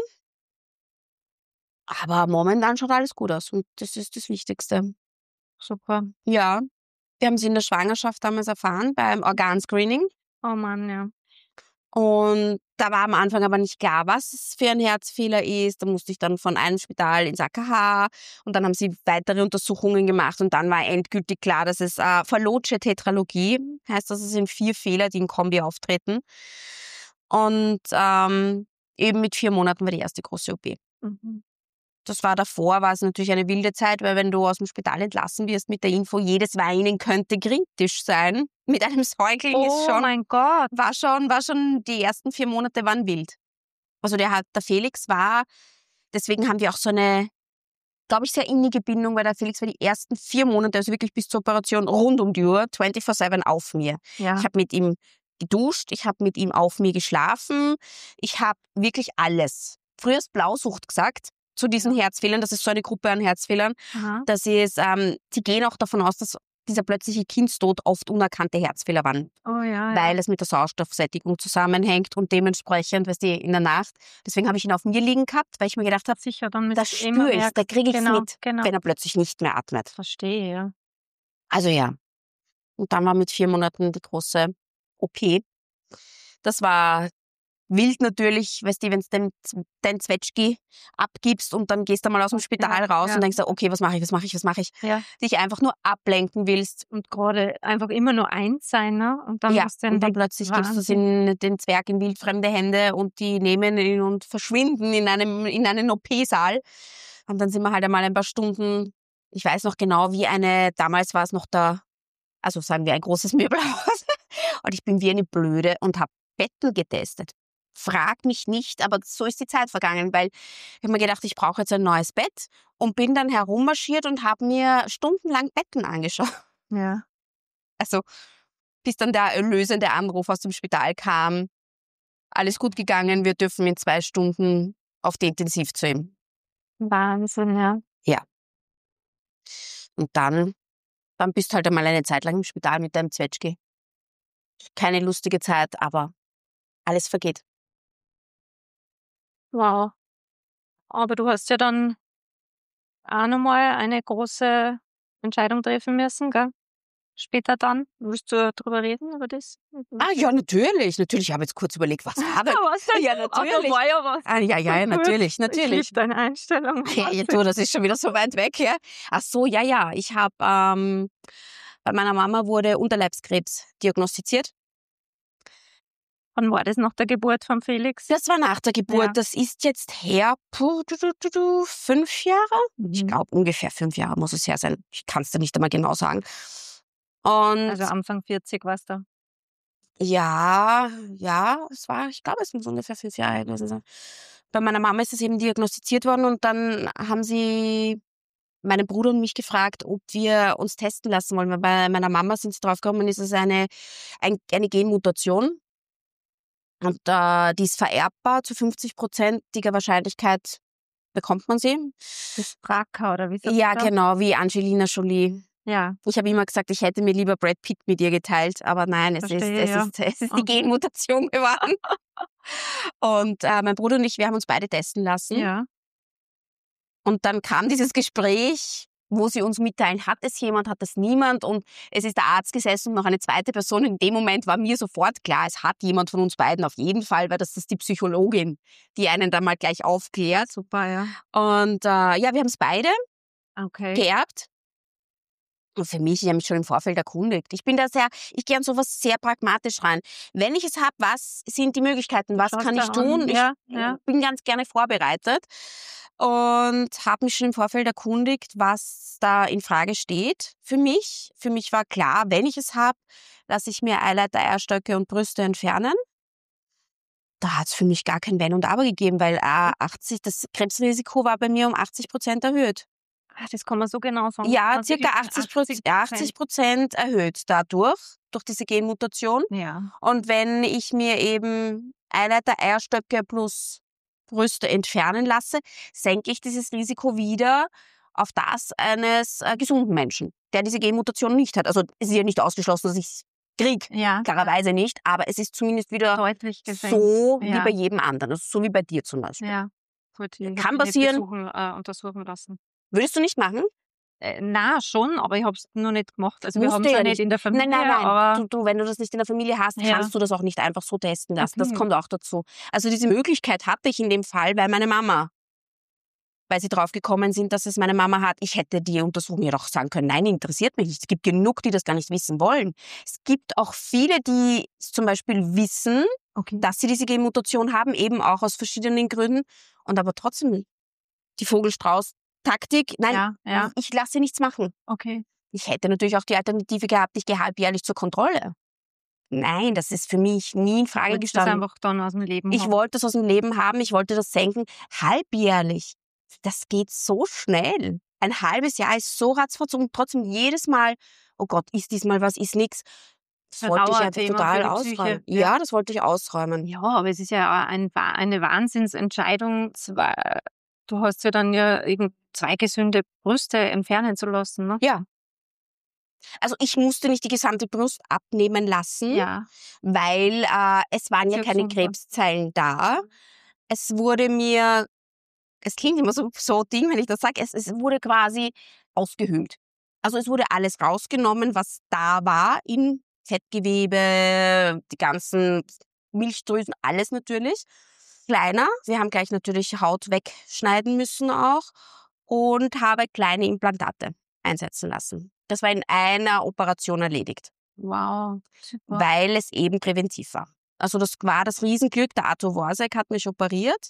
Aber momentan schaut alles gut aus und das ist das Wichtigste.
Super.
Ja, wir haben sie in der Schwangerschaft damals erfahren, beim Organscreening.
Oh Mann, ja.
Und da war am Anfang aber nicht klar, was es für ein Herzfehler ist. Da musste ich dann von einem Spital ins A K H und dann haben sie weitere Untersuchungen gemacht und dann war endgültig klar, dass es äh, Fallot'sche Tetralogie heißt, das sind vier Fehler, die in Kombi auftreten. Und ähm, eben mit vier Monaten war die erste große O P.
Mhm.
Das war davor, war es natürlich eine wilde Zeit, weil wenn du aus dem Spital entlassen wirst mit der Info, jedes Weinen könnte kritisch sein. Mit einem Säugling ist
Oh
schon,
mein Gott.
war schon, war schon, die ersten vier Monate waren wild. Also der hat, der Felix war, deswegen haben wir auch so eine, glaube ich, sehr innige Bindung, weil der Felix war die ersten vier Monate, also wirklich bis zur Operation rund um die Uhr, vierundzwanzig sieben auf mir.
Ja.
Ich habe mit ihm geduscht, ich habe mit ihm auf mir geschlafen, ich habe wirklich alles. Früher ist Blausucht gesagt, zu diesen Herzfehlern, das ist so eine Gruppe an Herzfehlern,
Aha.
das ist, ähm, sie gehen auch davon aus, dass dieser plötzliche Kindstod oft unerkannte Herzfehler waren,
Oh ja. ja.
weil es mit der Sauerstoffsättigung zusammenhängt und dementsprechend, weißt du, in der Nacht. Deswegen habe ich ihn auf mir liegen gehabt, weil ich mir gedacht habe,
Sicher, dann
da
müsst ihr immer
spüre ich,
merken.
da kriege ich es
Genau,
mit,
genau.
wenn er plötzlich nicht mehr atmet.
Verstehe, ja.
Also ja. Und dann war mit vier Monaten die große O P. Das war wild natürlich, weißt du, wenn du den, den Zwetschgi abgibst und dann gehst du mal aus dem Spital
Ja,
raus
ja.
und denkst, okay, was mache ich, was mache ich, was mache ich?
Ja.
Dich einfach nur ablenken willst.
Und gerade einfach immer nur eins sein, ne? Und dann
Ja,
hast du
und dann
den
plötzlich gibst du es
Wahnsinn.
in den Zwerg in wildfremde Hände und die nehmen ihn und verschwinden in einem in einen O P-Saal. Und dann sind wir halt einmal ein paar Stunden, ich weiß noch genau, wie eine, damals war es noch da, also sagen wir ein großes Möbelhaus, Und ich bin wie eine Blöde und habe Betten getestet. Frag mich nicht, aber so ist die Zeit vergangen, weil ich habe mir gedacht, ich brauche jetzt ein neues Bett und bin dann herummarschiert und habe mir stundenlang Betten angeschaut.
Ja.
Also bis dann der erlösende Anruf aus dem Spital kam, alles gut gegangen, wir dürfen in zwei Stunden auf die Intensiv zu ihm.
Wahnsinn, ja.
Ja. Und dann, dann bist du halt einmal eine Zeit lang im Spital mit deinem Zwetschge. Keine lustige Zeit, aber alles vergeht.
Wow. Aber du hast ja dann auch nochmal eine große Entscheidung treffen müssen, gell? Später dann. Willst du darüber reden, über das?
Ah ja, natürlich. Natürlich, ich habe jetzt kurz überlegt, was war denn?
was denn?
Ja,
Ah, da
natürlich.
war ja was.
Ah, ja, ja,
Gut.
natürlich,
Ich
natürlich.
liebe deine Einstellung.
Ja, ja, du, das ist schon wieder so weit weg, ja. Ach so, ja, ja. Ich habe, ähm, bei meiner Mama wurde Unterleibskrebs diagnostiziert.
Wann war das nach der Geburt von Felix?
Das war nach der Geburt.
Ja.
Das ist jetzt her, puh, du, du, du, du, fünf Jahre? Ich
Mhm.
glaube, ungefähr fünf Jahre muss es her sein. Ich kann es dir nicht einmal genau sagen. Und
Also Anfang vierzig warst du.
ja, ja, es war, ich glaube, es muss ungefähr fünf Jahre gewesen sein. Bei meiner Mama ist es eben diagnostiziert worden und dann haben sie meinen Bruder und mich gefragt, ob wir uns testen lassen wollen. Weil bei meiner Mama sind sie draufgekommen, ist es eine, ein, eine Genmutation. Und äh, die ist vererbbar, zu fünfzig-prozentiger Wahrscheinlichkeit bekommt man sie.
Das Braka, oder wie sagt
Ja,
man da?
genau, wie Angelina Jolie.
Ja.
Ich habe immer gesagt, ich hätte mir lieber Brad Pitt mit ihr geteilt, aber nein, es ist,
Verstehe,
es
ja.
ist, es ist
Ah.
die Genmutation geworden. Und äh, mein Bruder und ich, wir haben uns beide testen lassen.
Ja.
Und dann kam dieses Gespräch, wo sie uns mitteilen, hat es jemand, hat es niemand. Und es ist der Arzt gesessen und noch eine zweite Person. In dem Moment war mir sofort klar, es hat jemand von uns beiden auf jeden Fall, weil das ist die Psychologin, die einen dann mal gleich aufklärt.
Super, ja.
Und äh, ja, wir haben es beide
Okay.
geerbt. Und für mich, ich habe mich schon im Vorfeld erkundigt. Ich bin da sehr, ich gehe an sowas sehr pragmatisch rein. Wenn ich es habe, was sind die Möglichkeiten? Was
Schaust
kann
dir
ich tun?
an,
Ich
ja, ja.
bin ganz gerne vorbereitet und habe mich schon im Vorfeld erkundigt, was da in Frage steht für mich. Für mich war klar, wenn ich es habe, lasse ich mir Eileiter, Eierstöcke und Brüste entfernen. Da hat es für mich gar kein Wenn und Aber gegeben, weil äh, achtzig, das Krebsrisiko war bei mir um achtzig Prozent erhöht.
Ah, das kann man so genau sagen.
Ja,
Also
circa
wirklich
achtzig Prozent, achtzig Prozent erhöht dadurch, durch diese Genmutation.
Ja.
Und wenn ich mir eben Eileiter, Eierstöcke plus Brüste entfernen lasse, senke ich dieses Risiko wieder auf das eines äh, gesunden Menschen, der diese Genmutation nicht hat. Also es ist ja nicht ausgeschlossen, dass ich es kriege,
Ja.
klarerweise nicht, aber es ist zumindest wieder
Deutlich gesenkt.
so wie
Ja.
bei jedem anderen, also so wie bei dir zum Beispiel.
Ja. Gut, ich hab
Kann
mich nicht
passieren.
Besuchen, äh, untersuchen lassen.
Würdest du nicht machen?
Äh, na schon, aber ich habe es noch nicht gemacht. Also wir
Musst
haben
du
es ja
ja
nicht
nicht.
in der Familie,
Nein, nein, nein.
aber
Du, du, wenn du das nicht in der Familie hast,
Ja.
kannst du das auch nicht einfach so testen lassen. Das
Okay.
kommt auch dazu. Also diese Möglichkeit hatte ich in dem Fall bei meiner Mama. Weil sie drauf gekommen sind, dass es meine Mama hat. Ich hätte die Untersuchung ja doch sagen können, nein, interessiert mich nicht. Es gibt genug, die das gar nicht wissen wollen. Es gibt auch viele, die zum Beispiel wissen,
okay.
dass sie diese Genmutation haben, eben auch aus verschiedenen Gründen. Und aber trotzdem die Vogel-Strauß-Taktik, nein,
Ja, ja,
ich lasse nichts machen.
okay.
Ich hätte natürlich auch die Alternative gehabt, ich gehe halbjährlich zur Kontrolle. Nein, das ist für mich nie in Frage
Wolltest du das
gestanden.
einfach dann aus dem Leben
Ich
haben?
wollte es aus dem Leben haben, ich wollte das senken. Halbjährlich, das geht so schnell. Ein halbes Jahr ist so ratzfatz und trotzdem jedes Mal, oh Gott, ist diesmal was, ist nix. Das
Ein
wollte ich einfach
Dauerthema
total
für die Psyche,
ausräumen.
ja.
Ja, das wollte ich ausräumen.
Ja, aber es ist ja auch ein, Wa- eine Wahnsinnsentscheidung. Zwei, du hast ja dann ja eben zwei gesunde Brüste entfernen zu lassen, ne?
Ja. Also ich musste nicht die gesamte Brust abnehmen lassen,
Ja.
weil äh, es waren ja
Sehr
keine
gesund war.
Krebszellen da. Es wurde mir, es klingt immer so, so Ding, wenn ich das sage, es, es wurde quasi ausgehöhlt. Also es wurde alles rausgenommen, was da war, in Fettgewebe, die ganzen Milchdrüsen, alles natürlich. Kleiner, wir haben gleich natürlich Haut wegschneiden müssen auch und habe kleine Implantate einsetzen lassen. Das war in einer Operation erledigt,
Wow. Super.
weil es eben präventiv war. Also das war das Riesenglück. Der Arthur Worsek hat mich operiert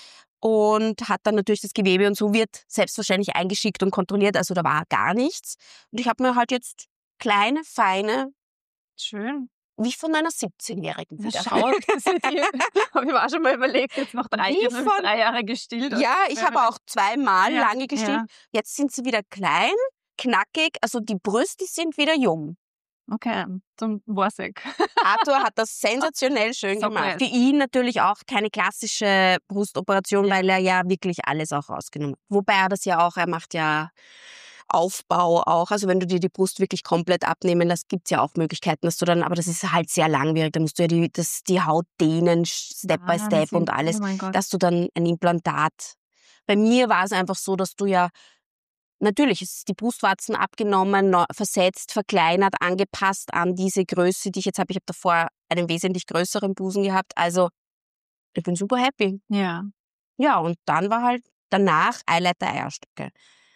und hat dann natürlich das Gewebe und so wird selbstverständlich eingeschickt und kontrolliert. Also da war gar nichts. Und ich habe mir halt jetzt kleine, feine
Schön.
wie von einer siebzehnjährigen
Ja,
wieder.
schau, das ist die, habe ich mir auch schon mal überlegt, jetzt noch drei,
Wie
jetzt habe ich
von-
drei Jahre gestillt.
Ja, ich habe auch zweimal
Ja,
lange gestillt.
ja.
Jetzt sind sie wieder klein, knackig, also die Brüste sind wieder jung.
Okay, zum Warsek.
Arthur hat das sensationell schön
So
gemacht.
gut.
Für ihn natürlich auch keine klassische Brustoperation,
Ja.
weil er ja wirklich alles auch rausgenommen hat. Wobei er das ja auch, er macht ja Aufbau auch. Also wenn du dir die Brust wirklich komplett abnehmen lässt, gibt's ja auch Möglichkeiten, dass du dann, aber das ist halt sehr langwierig. Da musst du ja die, das, die Haut dehnen, Step by Step
Wahnsinn.
und alles,
Oh mein Gott.
dass du dann ein Implantat. Bei mir war es einfach so, dass du ja natürlich ist die Brustwarzen abgenommen, neu- versetzt, verkleinert, angepasst an diese Größe, die ich jetzt habe. Ich habe davor einen wesentlich größeren Busen gehabt. Also ich bin super happy.
Ja.
Ja, und dann war halt danach Eileiter, Eierstöcke.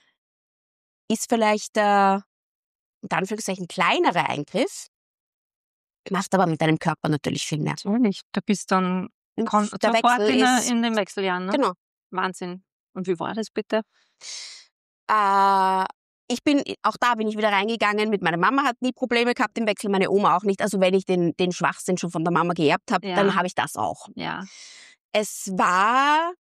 Ist vielleicht der, in Anführungszeichen, kleinere Eingriff, macht aber mit deinem Körper natürlich viel mehr.
Natürlich. Du bist dann
Und
kon-
der
sofort
Wechsel
in, der-
ist,
in den Wechseljahren. Ne?
genau.
Wahnsinn. Und wie war das bitte?
Äh, ich bin, auch da bin ich wieder reingegangen mit meiner Mama, hat nie Probleme gehabt im Wechsel, meine Oma auch nicht. Also wenn ich den, den Schwachsinn schon von der Mama geerbt habe,
Ja.
dann habe ich das auch.
Ja.
Es war,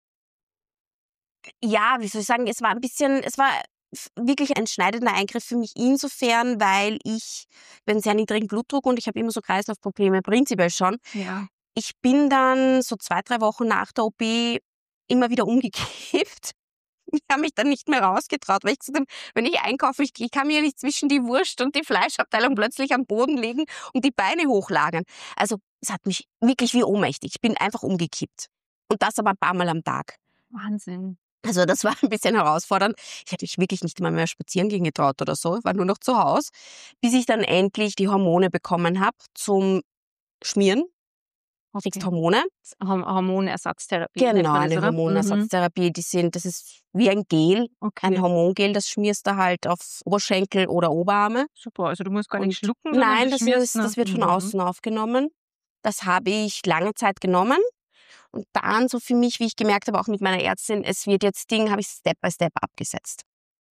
ja, wie soll ich sagen, es war ein bisschen, es war f- wirklich ein schneidender Eingriff für mich insofern, weil ich bin sehr niedrigen Blutdruck und ich habe immer so Kreislaufprobleme, prinzipiell schon.
Ja.
Ich bin dann so zwei, drei Wochen nach der O P immer wieder umgekippt. Ich habe mich dann nicht mehr rausgetraut, weil ich gesagt habe, wenn ich einkaufe, ich, ich kann mir nicht zwischen die Wurst und die Fleischabteilung plötzlich am Boden legen und die Beine hochlagern. Also es hat mich wirklich wie ohnmächtig. Ich bin einfach umgekippt. Und das aber ein paar Mal am Tag.
Wahnsinn.
Also das war ein bisschen herausfordernd. Ich habe mich wirklich nicht mal mehr spazieren gehen getraut oder so. Ich war nur noch zu Hause, bis ich dann endlich die Hormone bekommen habe zum Schmieren. Du kriegst Hormone.
Horm- Hormonersatztherapie. nennt
Genau,
man das,
eine
oder?
Hormonersatztherapie. Die sind, das ist wie ein Gel,
Mhm. Okay.
ein Hormongel, das schmierst du halt auf Oberschenkel oder Oberarme.
Super, also du musst gar
Und
nicht schlucken, sondern
Nein,
du
das,
schmierst
ist, das
nur-
wird von
Mhm.
außen aufgenommen. Das habe ich lange Zeit genommen. Und dann so für mich, wie ich gemerkt habe, auch mit meiner Ärztin, es wird jetzt Ding, habe ich Step by Step abgesetzt.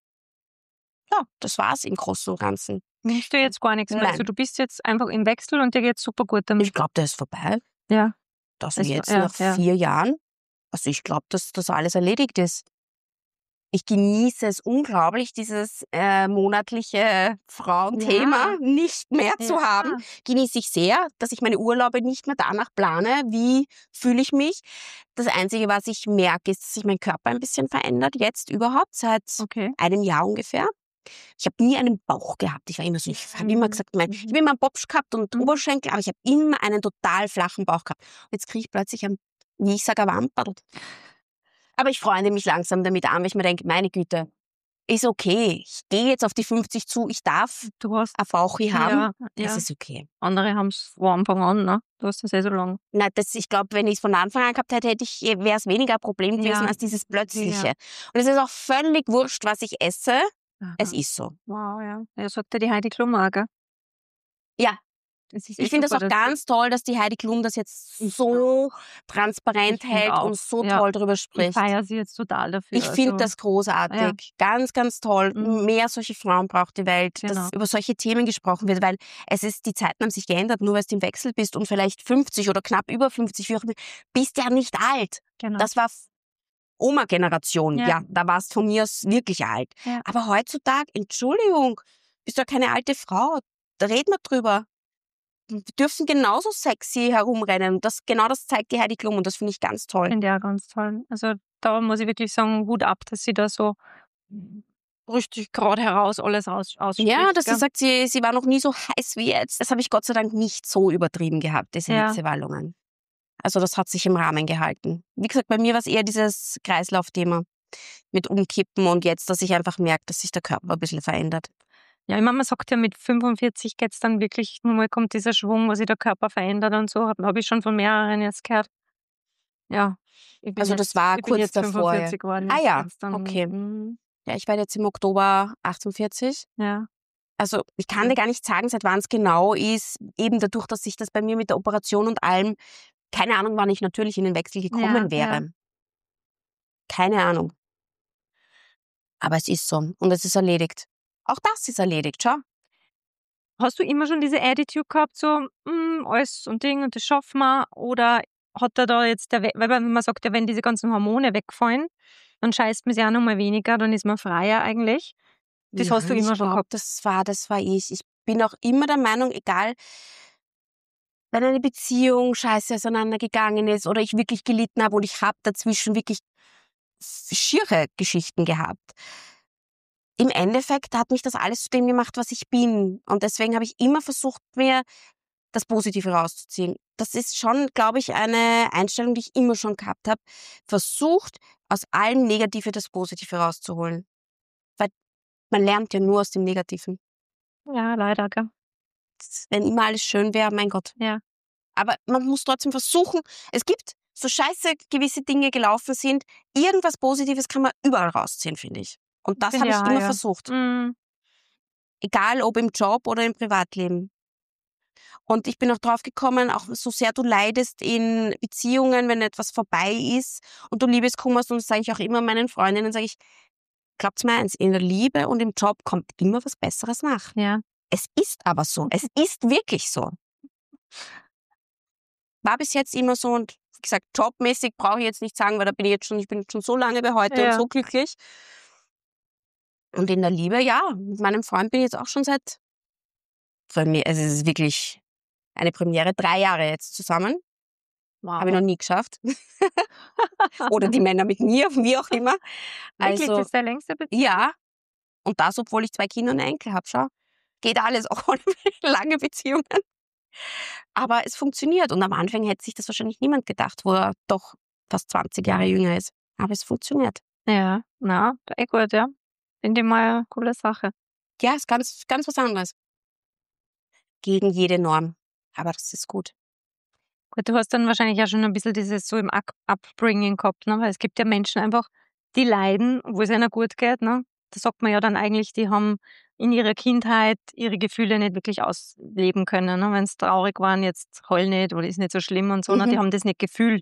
Ja, das war's im Großen und Ganzen.
Nimmst du jetzt gar nichts mehr?
Nein.
Also du bist jetzt einfach im Wechsel und dir geht's super gut damit.
Ich glaube, der ist vorbei.
Ja.
Das
Es-
jetzt
ja,
nach
ja.
vier Jahren. Also ich glaube, dass das alles erledigt ist. Ich genieße es unglaublich, dieses äh, monatliche Frauenthema
Ja.
nicht mehr zu
Ja.
haben. Genieße ich sehr, dass ich meine Urlaube nicht mehr danach plane, wie fühle ich mich. Das Einzige, was ich merke, ist, dass sich mein Körper ein bisschen verändert, jetzt überhaupt, seit
Okay.
einem Jahr ungefähr. Ich habe nie einen Bauch gehabt. Ich war immer so, ich habe
Mhm.
immer gesagt, mein, ich habe immer einen Bobsch gehabt und
Mhm.
Oberschenkel, aber ich habe immer einen total flachen Bauch gehabt. Und jetzt kriege ich plötzlich einen, wie ich sage, ein Wamperl. Aber ich freue mich langsam damit an, weil ich mir denke, meine Güte, ist okay. Ich gehe jetzt auf die fünfzig zu, ich darf
Du hast,
ein Bauchi haben.
ja,
Das
ja.
ist okay.
Andere haben es von Anfang an, ne? Du hast das eh so lange.
Na, das, ich glaube, wenn ich es von Anfang an gehabt hätte, hätte ich, wäre es weniger ein Problem gewesen
Ja.
als dieses Plötzliche.
Ja.
Und es ist auch völlig wurscht, was ich esse.
Aha.
Es ist so.
Wow, ja. Ja, sagt ja die Heidi Klum auch, gell?
Ja.
Das ist eh
Ich finde das
super,
auch
dass-
ganz toll, dass die Heidi Klum das jetzt
Ich
so transparent
Ich find
hält
auch.
und so
Ja.
toll drüber
Ich
spricht.
feiere sie jetzt total dafür.
Ich finde
also,
das großartig.
Ja.
Ganz, ganz toll.
Mhm.
Mehr solche Frauen braucht die Welt,
Genau.
dass über solche Themen gesprochen wird, weil es ist, die Zeiten haben sich geändert, nur weil du im Wechsel bist und vielleicht fünfzig oder knapp über fünfzig, wie auch immer, bist ja nicht alt.
Genau.
Das war F- Oma-Generation.
Ja.
Ja. da warst von mir aus wirklich alt.
Ja.
Aber heutzutage, Entschuldigung, bist du keine alte Frau. Da reden wir drüber. Wir dürfen genauso sexy herumrennen. Und das, genau das zeigt die Heidi Klum und das finde ich ganz toll.
Finde ich auch ganz toll. Also da muss ich wirklich sagen, Hut ab, dass sie da so richtig gerade heraus alles aus, ausspricht.
Ja, dass
gell?
sie sagt, sie, sie war noch nie so heiß wie jetzt. Das habe ich Gott sei Dank nicht so übertrieben gehabt, diese
Ja.
Hitzewallungen. Also das hat sich im Rahmen gehalten. Wie gesagt, bei mir war es eher dieses Kreislaufthema mit Umkippen und jetzt, dass ich einfach merke, dass sich der Körper ein bisschen verändert.
Ja, ich meine, man sagt ja, mit fünfundvierzig geht es dann wirklich, nur mal kommt dieser Schwung, wo sich der Körper verändert und so. Habe hab ich schon von mehreren jetzt gehört. Ja. Ich bin
Also
jetzt,
das war
ich bin
kurz
jetzt
davor, ja.
fünfundvierzig geworden.
Ah
jetzt
ja,
geht's dann,
okay.
mm,
Ja, ich werde jetzt im Oktober achtundvierzig.
Ja.
Also ich kann
Ja.
dir gar nicht sagen, seit wann es genau ist. Eben dadurch, dass sich das bei mir mit der Operation und allem, keine Ahnung, wann ich natürlich in den Wechsel gekommen
Ja,
wäre.
ja.
Keine Ahnung. Aber es ist so und es ist erledigt. Auch das ist erledigt, schau.
Hast du immer schon diese Attitude gehabt, so mm, alles und Ding und das schaffen wir? Oder hat er da jetzt, der, We- weil man sagt ja, wenn diese ganzen Hormone wegfallen, dann scheißt man sich auch noch mal weniger, dann ist man freier eigentlich. Das hast du
Nein,
immer
ich
schon
glaube,
gehabt.
das war, das war ich. Ich bin auch immer der Meinung, egal, wenn eine Beziehung scheiße auseinandergegangen ist oder ich wirklich gelitten habe und ich habe dazwischen wirklich schiere Geschichten gehabt. Im Endeffekt hat mich das alles zu dem gemacht, was ich bin. Und deswegen habe ich immer versucht, mir das Positive rauszuziehen. Das ist schon, glaube ich, eine Einstellung, die ich immer schon gehabt habe. Versucht, aus allem Negative das Positive rauszuholen. Weil man lernt ja nur aus dem Negativen.
Ja, leider, gell?
Wenn immer alles schön wäre, mein Gott.
Ja.
Aber man muss trotzdem versuchen, es gibt, so scheiße gewisse Dinge gelaufen sind, irgendwas Positives kann man überall rausziehen, finde ich. Und das
Finde
habe ich
ich auch,
immer
ja.
versucht.
Mm,
Egal ob im Job oder im Privatleben. Und ich bin auch drauf gekommen, auch so sehr du leidest in Beziehungen, wenn etwas vorbei ist und du Liebeskummer hast, und das sage ich auch immer meinen Freundinnen, sage ich, glaubt's mir eins, in der Liebe und im Job kommt immer was Besseres nach.
ja.
Es ist aber so. Es ist wirklich so. War bis jetzt immer so, und wie gesagt, jobmäßig brauche ich jetzt nicht sagen, weil da bin ich jetzt schon, ich bin schon so lange bei heute und
Ja.
so glücklich. Und in der Liebe, ja, mit meinem Freund bin ich jetzt auch schon seit, Premi- also es ist wirklich eine Premiere, drei Jahre jetzt zusammen.
Wow.
Habe ich noch nie geschafft. Oder die Männer mit mir, wie auch immer.
Wirklich, das
Also,
ist der längste Beziehung?
ja. Und das, obwohl ich zwei Kinder und einen Enkel habe, schau. Geht alles, auch ohne lange Beziehungen. Aber es funktioniert. Und am Anfang hätte sich das wahrscheinlich niemand gedacht, wo er doch fast zwanzig Jahre jünger ist. Aber es funktioniert.
Ja, na, eh gut, ja. Finde ich mal eine coole Sache.
Ja, ist ganz, ganz was anderes. Gegen jede Norm. Aber das ist gut.
Gut, du hast dann wahrscheinlich auch schon ein bisschen dieses so im Up Upbringing gehabt, ne? Weil es gibt ja Menschen einfach, die leiden, obwohl es ihnen gut geht, ne? Da sagt man ja dann eigentlich, die haben in ihrer Kindheit ihre Gefühle nicht wirklich ausleben können, ne? Wenn sie traurig waren, jetzt heul nicht oder ist nicht so schlimm und so, ne? Die
Mhm.
haben das nicht gefühlt.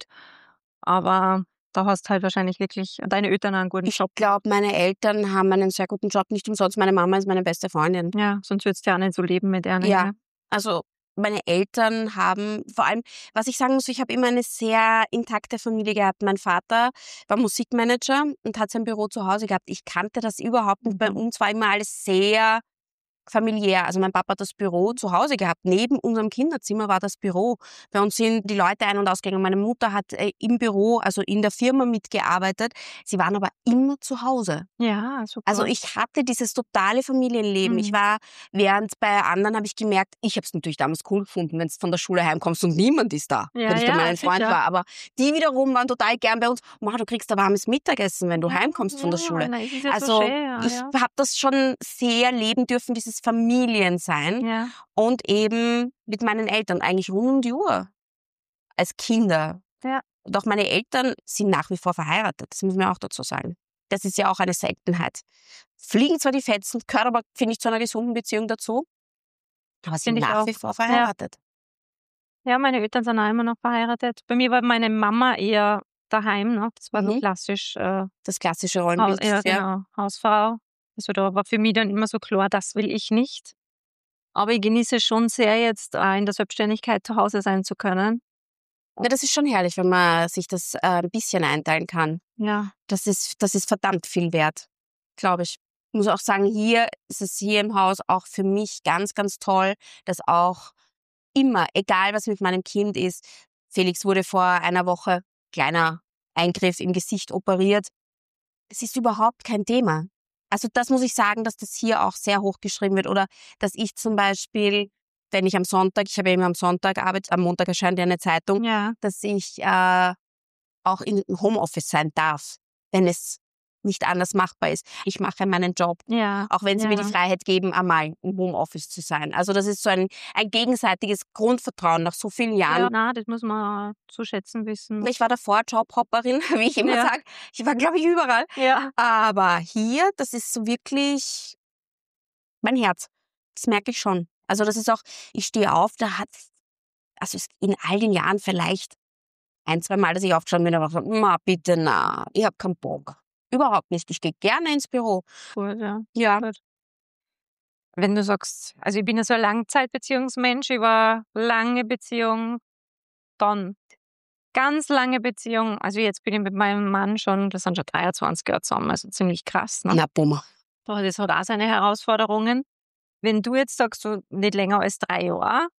Aber da hast halt wahrscheinlich wirklich deine Eltern einen guten
Ich
Job.
glaube, meine Eltern haben einen sehr guten Job. Nicht umsonst, meine Mama ist meine beste Freundin.
Ja, sonst würdest du ja auch nicht so leben mit einer.
Ja,
Ja.
also meine Eltern haben, vor allem, was ich sagen muss, ich habe immer eine sehr intakte Familie gehabt. Mein Vater war Musikmanager und hat sein Büro zu Hause gehabt. Ich kannte das überhaupt nicht. Bei
Mhm.
uns war immer alles sehr familiär. Also mein Papa hat das Büro zu Hause gehabt. Neben unserem Kinderzimmer war das Büro. Bei uns sind die Leute ein- und ausgegangen. Meine Mutter hat äh, im Büro, also in der Firma mitgearbeitet. Sie waren aber immer zu Hause.
Ja, super.
Also ich hatte dieses totale Familienleben. Ich
Mhm.
war, während bei anderen habe ich gemerkt, ich habe es natürlich damals cool gefunden, wenn du von der Schule heimkommst und niemand ist da,
Ja,
weil ich
ja,
dann meinen Freund
sicher.
war. Aber die wiederum waren total gern bei uns. Ma, du kriegst ein warmes Mittagessen, wenn du
Ja,
heimkommst von der
ja,
Schule.
na, es ist ja so
Also
schön, ja,
ich
ja.
habe das schon sehr leben dürfen, dieses Familiensein.
Ja.
Und eben mit meinen Eltern, eigentlich rund um die Uhr, als Kinder.
Ja.
Und auch meine Eltern sind nach wie vor verheiratet, das muss man auch dazu sagen. Das ist ja auch eine Seltenheit. Fliegen zwar die Fetzen, gehört aber, finde ich, zu einer gesunden Beziehung dazu, aber sind
Finde ich
nach
auch.
wie vor
Ja.
verheiratet.
Ja, meine Eltern sind auch immer noch verheiratet. Bei mir war meine Mama eher daheim, ne? Das war so
Mhm.
klassisch, äh,
Das klassische
Hau
Rollenbild.
ja,
Ja.
genau, Hausfrau. Also da war für mich dann immer so klar, das will ich nicht. Aber ich genieße schon sehr jetzt, äh, in der Selbstständigkeit zu Hause sein zu können.
Ja, das ist schon herrlich, wenn man sich das äh, ein bisschen einteilen kann.
Ja.
Das ist, das ist verdammt viel wert, glaube ich. Ich muss auch sagen, hier ist es hier im Haus auch für mich ganz, ganz toll, dass auch immer, egal was mit meinem Kind ist, Felix wurde vor einer Woche, kleiner Eingriff im Gesicht operiert. Es ist überhaupt kein Thema. Also das muss ich sagen, dass das hier auch sehr hoch geschrieben wird. Oder dass ich zum Beispiel, wenn ich am Sonntag, ich habe ja immer am Sonntag Arbeit, am Montag erscheint ja eine Zeitung,
Ja.
dass ich äh, auch im Homeoffice sein darf, wenn es nicht anders machbar ist. Ich mache meinen Job,
Ja.
auch wenn sie
ja.
mir die Freiheit geben, einmal im Homeoffice zu sein. Also das ist so ein, ein gegenseitiges Grundvertrauen nach so vielen Jahren.
Ja, na, das muss man zu schätzen wissen.
Ich war davor Jobhopperin, wie ich immer
Ja.
sage. Ich war, glaube ich, überall.
Ja.
Aber hier, das ist so wirklich mein Herz. Das merke ich schon. Also das ist auch, ich stehe auf, da hat, also es- in all den Jahren vielleicht ein, zwei Mal, dass ich aufgestanden bin, aber gesagt, ma bitte, na, ich habe keinen Bock. Überhaupt nicht. Ich gehe gerne ins Büro.
Gut, ja.
Ja.
Gut. wenn du sagst, also ich bin ja so ein Langzeitbeziehungsmensch, ich war lange Beziehung, dann ganz lange Beziehung, also jetzt bin ich mit meinem Mann schon, das sind schon dreiundzwanzig Jahre zusammen, also ziemlich krass. Ne?
Na, Bummer.
Aber das hat auch seine Herausforderungen. Wenn du jetzt sagst, so nicht länger als drei Jahre,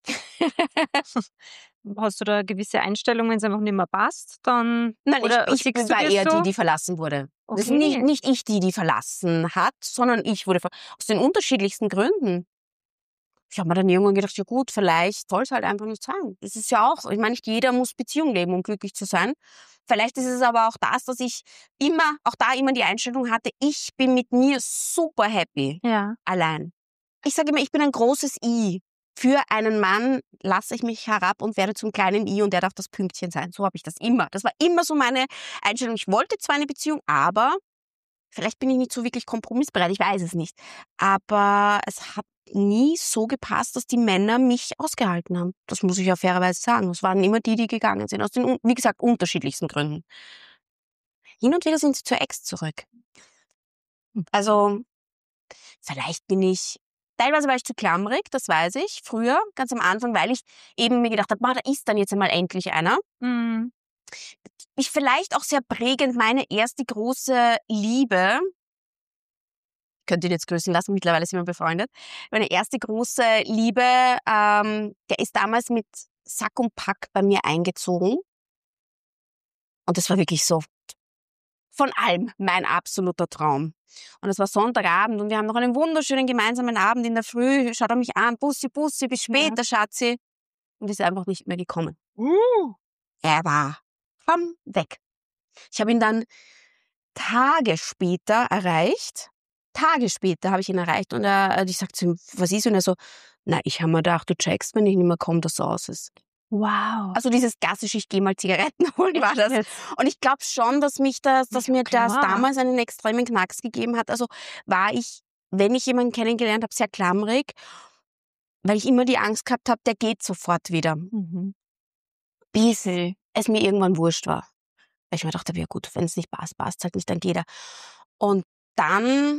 hast du da eine gewisse Einstellung, wenn es einfach nicht mehr passt, dann
Nein,
oder
ich, ich
siehst du
war
das
eher
so?
die, die verlassen wurde. Das ist
Okay.
nicht, nicht ich, die die verlassen hat, sondern ich wurde ver- aus den unterschiedlichsten Gründen. Ich habe mir dann irgendwann gedacht, ja gut, vielleicht soll es halt einfach nicht sein. Das ist ja auch, ich meine, nicht jeder muss Beziehung leben, um glücklich zu sein. Vielleicht ist es aber auch das, dass ich immer, auch da immer die Einstellung hatte, ich bin mit mir super happy
Ja.
allein. Ich sage immer, ich bin ein großes I. Für einen Mann lasse ich mich herab und werde zum kleinen I und der darf das Pünktchen sein. So habe ich das immer. Das war immer so meine Einstellung. Ich wollte zwar eine Beziehung, aber vielleicht bin ich nicht so wirklich kompromissbereit, ich weiß es nicht. Aber es hat nie so gepasst, dass die Männer mich ausgehalten haben. Das muss ich ja fairerweise sagen. Es waren immer die, die gegangen sind, aus den, wie gesagt, unterschiedlichsten Gründen. Hin und wieder sind sie zur Ex zurück. Also, vielleicht bin ich, teilweise war ich zu klammerig, das weiß ich, früher, ganz am Anfang, weil ich eben mir gedacht habe, da ist dann jetzt einmal endlich einer.
Mhm.
Ich vielleicht auch sehr prägend, meine erste große Liebe, könnt ihn jetzt grüßen lassen, mittlerweile sind wir befreundet. Meine erste große Liebe, ähm, der ist damals mit Sack und Pack bei mir eingezogen. Und das war wirklich so von allem mein absoluter Traum. Und es war Sonntagabend und wir haben noch einen wunderschönen gemeinsamen Abend in der Früh. Schaut er mich an, Bussi, Bussi, bis später, Schatzi. Und ist einfach nicht mehr gekommen.
Uh.
Er war vom weg. Ich habe ihn dann Tage später erreicht. Tage später habe ich ihn erreicht und er, ich sagte zu ihm, was ist? Und er so, na, ich habe mir gedacht, du checkst, wenn ich nicht mehr komme, dass es aus ist.
Wow.
Also dieses klassische, ich gehe mal Zigaretten holen, war das.
Jetzt.
Und ich glaube schon, dass mich das, dass
Ja,
mir das
klar.
damals einen extremen Knacks gegeben hat. Also war ich, wenn ich jemanden kennengelernt habe, sehr klammerig, weil ich immer die Angst gehabt habe, der geht sofort wieder.
Mhm.
Bis es mir irgendwann wurscht war. Weil ich mir dachte, ja gut, wenn es nicht passt, passt halt nicht, dann geht er. Und dann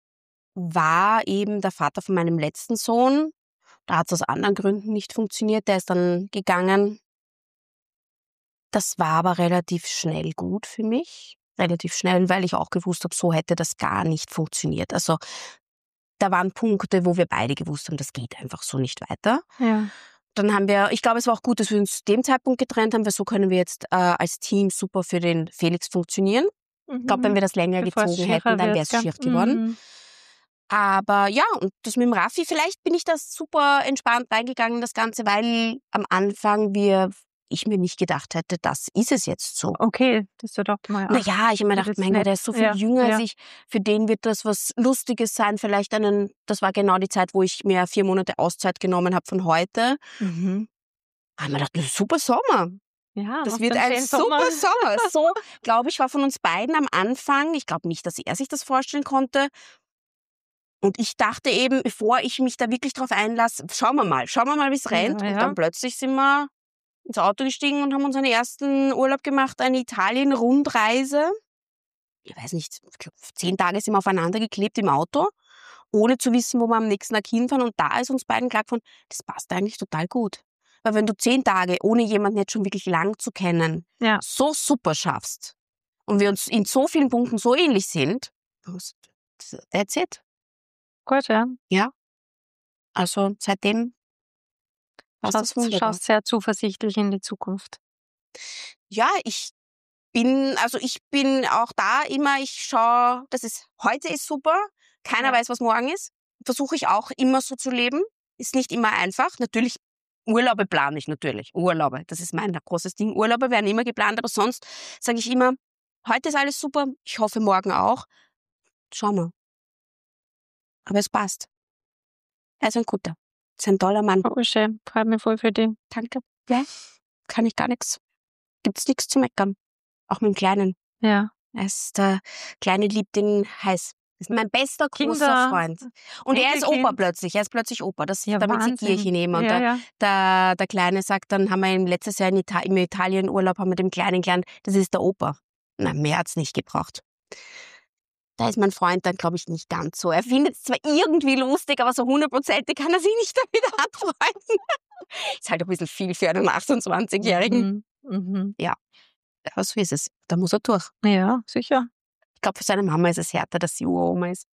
war eben der Vater von meinem letzten Sohn, da hat es aus anderen Gründen nicht funktioniert, der ist dann gegangen. Das war aber relativ schnell gut für mich, relativ schnell, weil ich auch gewusst habe, so hätte das gar nicht funktioniert. Also da waren Punkte, wo wir beide gewusst haben, das geht einfach so nicht weiter.
Ja.
Dann haben wir, ich glaube, es war auch gut, dass wir uns zu dem Zeitpunkt getrennt haben, weil so können wir jetzt äh, als Team super für den Felix funktionieren.
Mhm.
Ich glaube, wenn wir das länger
Bevor es
gezogen
schiefer
hätten, dann
wird,
wäre es
gell?
schief geworden.
Mhm.
Aber ja, und das mit dem Raffi, vielleicht bin ich da super entspannt reingegangen, das Ganze, weil am Anfang wir, ich mir nicht gedacht hätte, das ist es jetzt so.
Okay, dass du doch mal.
Naja, ich habe mir
das
gedacht,
ist
mein Gott, der ist so viel
nett. Ja,
jünger
ja.
als ich. Für den wird das was Lustiges sein. Vielleicht einen, das war genau die Zeit, wo ich mir vier Monate Auszeit genommen habe von heute.
Mhm.
Da habe ich mir gedacht, das ist ein super Sommer.
Ja,
Das
machst
wird
einen
ein
schönen
super
Sommer.
Sommer. So, glaube ich, war von uns beiden am Anfang. Ich glaube nicht, dass er sich das vorstellen konnte. Und ich dachte eben, bevor ich mich da wirklich drauf einlasse, schauen wir mal, schauen wir mal, wie es rennt.
Ja,
Und
ja.
dann plötzlich sind wir ins Auto gestiegen und haben unseren ersten Urlaub gemacht, eine Italien-Rundreise. Ich weiß nicht, ich glaub, zehn Tage sind wir aufeinander geklebt im Auto, ohne zu wissen, wo wir am nächsten Tag hinfahren. Und da ist uns beiden klar geworden, das passt eigentlich total gut. Weil wenn du zehn Tage, ohne jemanden jetzt schon wirklich lang zu kennen,
Ja.
so super schaffst und wir uns in so vielen Punkten so ähnlich sind, that's it.
Gut, ja.
Ja. Also seitdem passt das
Schaust,
wunderbar.
schaust sehr zuversichtlich in die Zukunft.
Ja, ich bin, also ich bin auch da immer, ich schaue, das ist, heute ist super, keiner
Ja.
weiß, was morgen ist. Versuche ich auch immer so zu leben. Ist nicht immer einfach. Natürlich, Urlaube plane ich natürlich. Urlaube, das ist mein großes Ding. Urlaube werden immer geplant, aber sonst sage ich immer, heute ist alles super, ich hoffe morgen auch. Schauen wir. Aber es passt. Er ist ein guter. Ist ein toller Mann.
Oh, schön. Freut mich voll für dich.
Danke. Ja, kann ich gar nichts. Gibt's nichts zu meckern. Auch mit dem Kleinen.
Ja.
Er ist, der Kleine liebt ihn heiß. Ist mein bester großer
Kinder.
Freund. Und er ist Opa
Enkelkind.
plötzlich. Er ist plötzlich Opa. Das,
Ja,
damit
Wahnsinn.
segiere ich ihn immer. Und
Ja,
der,
ja.
der, der Kleine sagt dann, haben wir ihm letztes Jahr in Ita- im Italienurlaub, haben wir dem Kleinen gelernt, das ist der Opa. Na, mehr hat's nicht gebraucht. Da ist mein Freund dann, glaube ich, nicht ganz so. Er findet es zwar irgendwie lustig, aber so hundertprozentig kann er sich nicht damit anfreunden. Ist halt ein bisschen viel für einen achtundzwanzigjährigen.
Mhm. Mhm.
Ja, aber so ist es. Da muss er durch.
Ja, sicher.
Ich glaube, für seine Mama ist es härter, dass sie Uroma ist.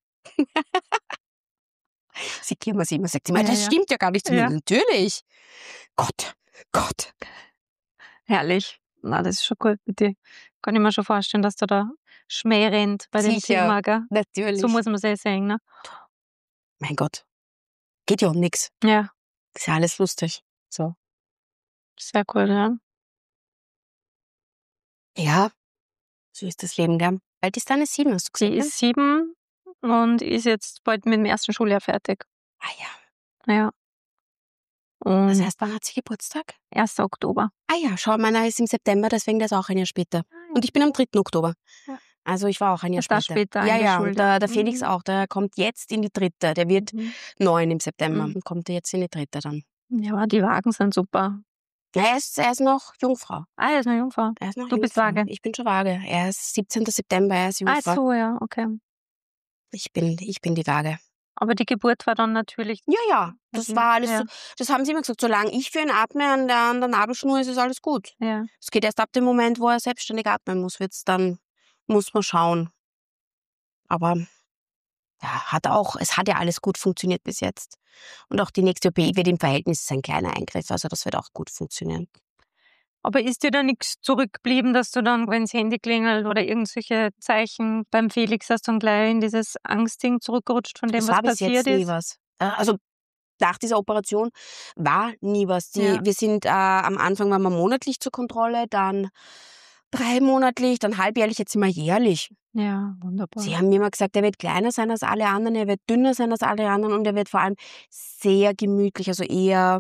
Sie kirmt immer, sagt immer,
Ja,
das
ja.
stimmt ja gar nicht.
Ja.
Natürlich. Gott, Gott.
Herrlich. Na, das ist schon gut mit dir. Kann ich mir schon vorstellen, dass du da Schmäh rennt bei dem
Sicher.
Thema, gell?
Natürlich.
So muss man es eh sehen, ne?
Mein Gott. Geht ja um nichts.
Ja,
Ist ja alles lustig. So.
sehr cool, ja.
Ja, so ist das Leben, gell? Wie alt ist deine sieben, hast du
Sie
gesagt?
ist sieben und ist jetzt bald mit dem ersten Schuljahr fertig.
Ah ja.
Ja. Und
Das heißt, wann hat sie Geburtstag?
erster Oktober.
Ah ja, schau, meiner ist im September, deswegen der ist auch ein Jahr später.
ja.
Und ich bin am dritten Oktober.
Ja.
Also ich war auch ein Jahr
Ist da
später.
später
ja,
in der
ja,
Schule.
und der, der Felix
Mhm.
auch, der kommt jetzt in die dritte. Der wird
Mhm.
neun im September
Mhm.
und kommt jetzt in die dritte dann.
Ja, die Wagen sind super.
Ja, er ist, er ist noch Jungfrau.
Ah, er ist eine Jungfrau.
Er ist noch
Du bist
Jungfrau.
Waage.
Ich bin schon Waage. Er ist siebzehnten September, er ist
Ah,
Jungfrau.
so, ja, okay.
Ich bin, ich bin die Waage.
Aber die Geburt war dann natürlich.
Ja, ja, das
Mhm,
war alles
ja.
so. Das haben sie immer gesagt, solange ich für ihn atme an der, an der Nabelschnur, ist es alles gut.
Ja.
Es geht erst ab dem Moment, wo er selbstständig atmen muss, wird's dann, muss man schauen. Aber ja, hat auch, es hat ja alles gut funktioniert bis jetzt. Und auch die nächste O P wird im Verhältnis ein kleiner Eingriff, also das wird auch gut funktionieren.
Aber ist dir da nichts zurückgeblieben, dass du dann, wenn das Handy klingelt oder irgendwelche Zeichen beim Felix hast, dann gleich in dieses Angstding zurückgerutscht von dem,
Das
was
war bis
passiert
jetzt nie
ist?
was. Äh, Also nach dieser Operation war nie was. Die,
Ja.
Wir sind, äh, am Anfang waren wir monatlich zur Kontrolle, dann dreimonatlich, dann halbjährlich, jetzt sind wir jährlich.
Ja, wunderbar.
Sie haben mir immer gesagt, er wird kleiner sein als alle anderen, er wird dünner sein als alle anderen und er wird vor allem sehr gemütlich, also eher,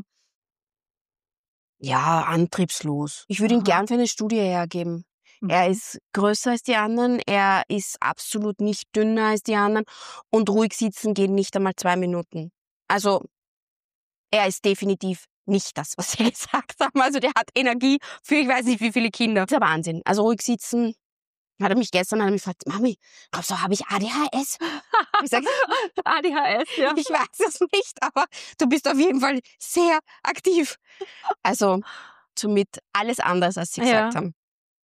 ja, antriebslos. Ich würde ihn
Aha.
gern für eine Studie hergeben.
Mhm.
Er ist größer als die anderen, er ist absolut nicht dünner als die anderen und ruhig sitzen gehen nicht einmal zwei Minuten. Also er ist definitiv nicht das, was sie gesagt haben. Also der hat Energie für ich weiß nicht wie viele Kinder. Das ist ja Wahnsinn. Also ruhig sitzen. Hat er mich gestern hat er mich gefragt, Mami, glaubst du, habe ich A D H S? Ich sag,
A D H S, ja.
ich weiß es nicht, aber du bist auf jeden Fall sehr aktiv. Also somit alles anders, als sie
Ja.
gesagt haben.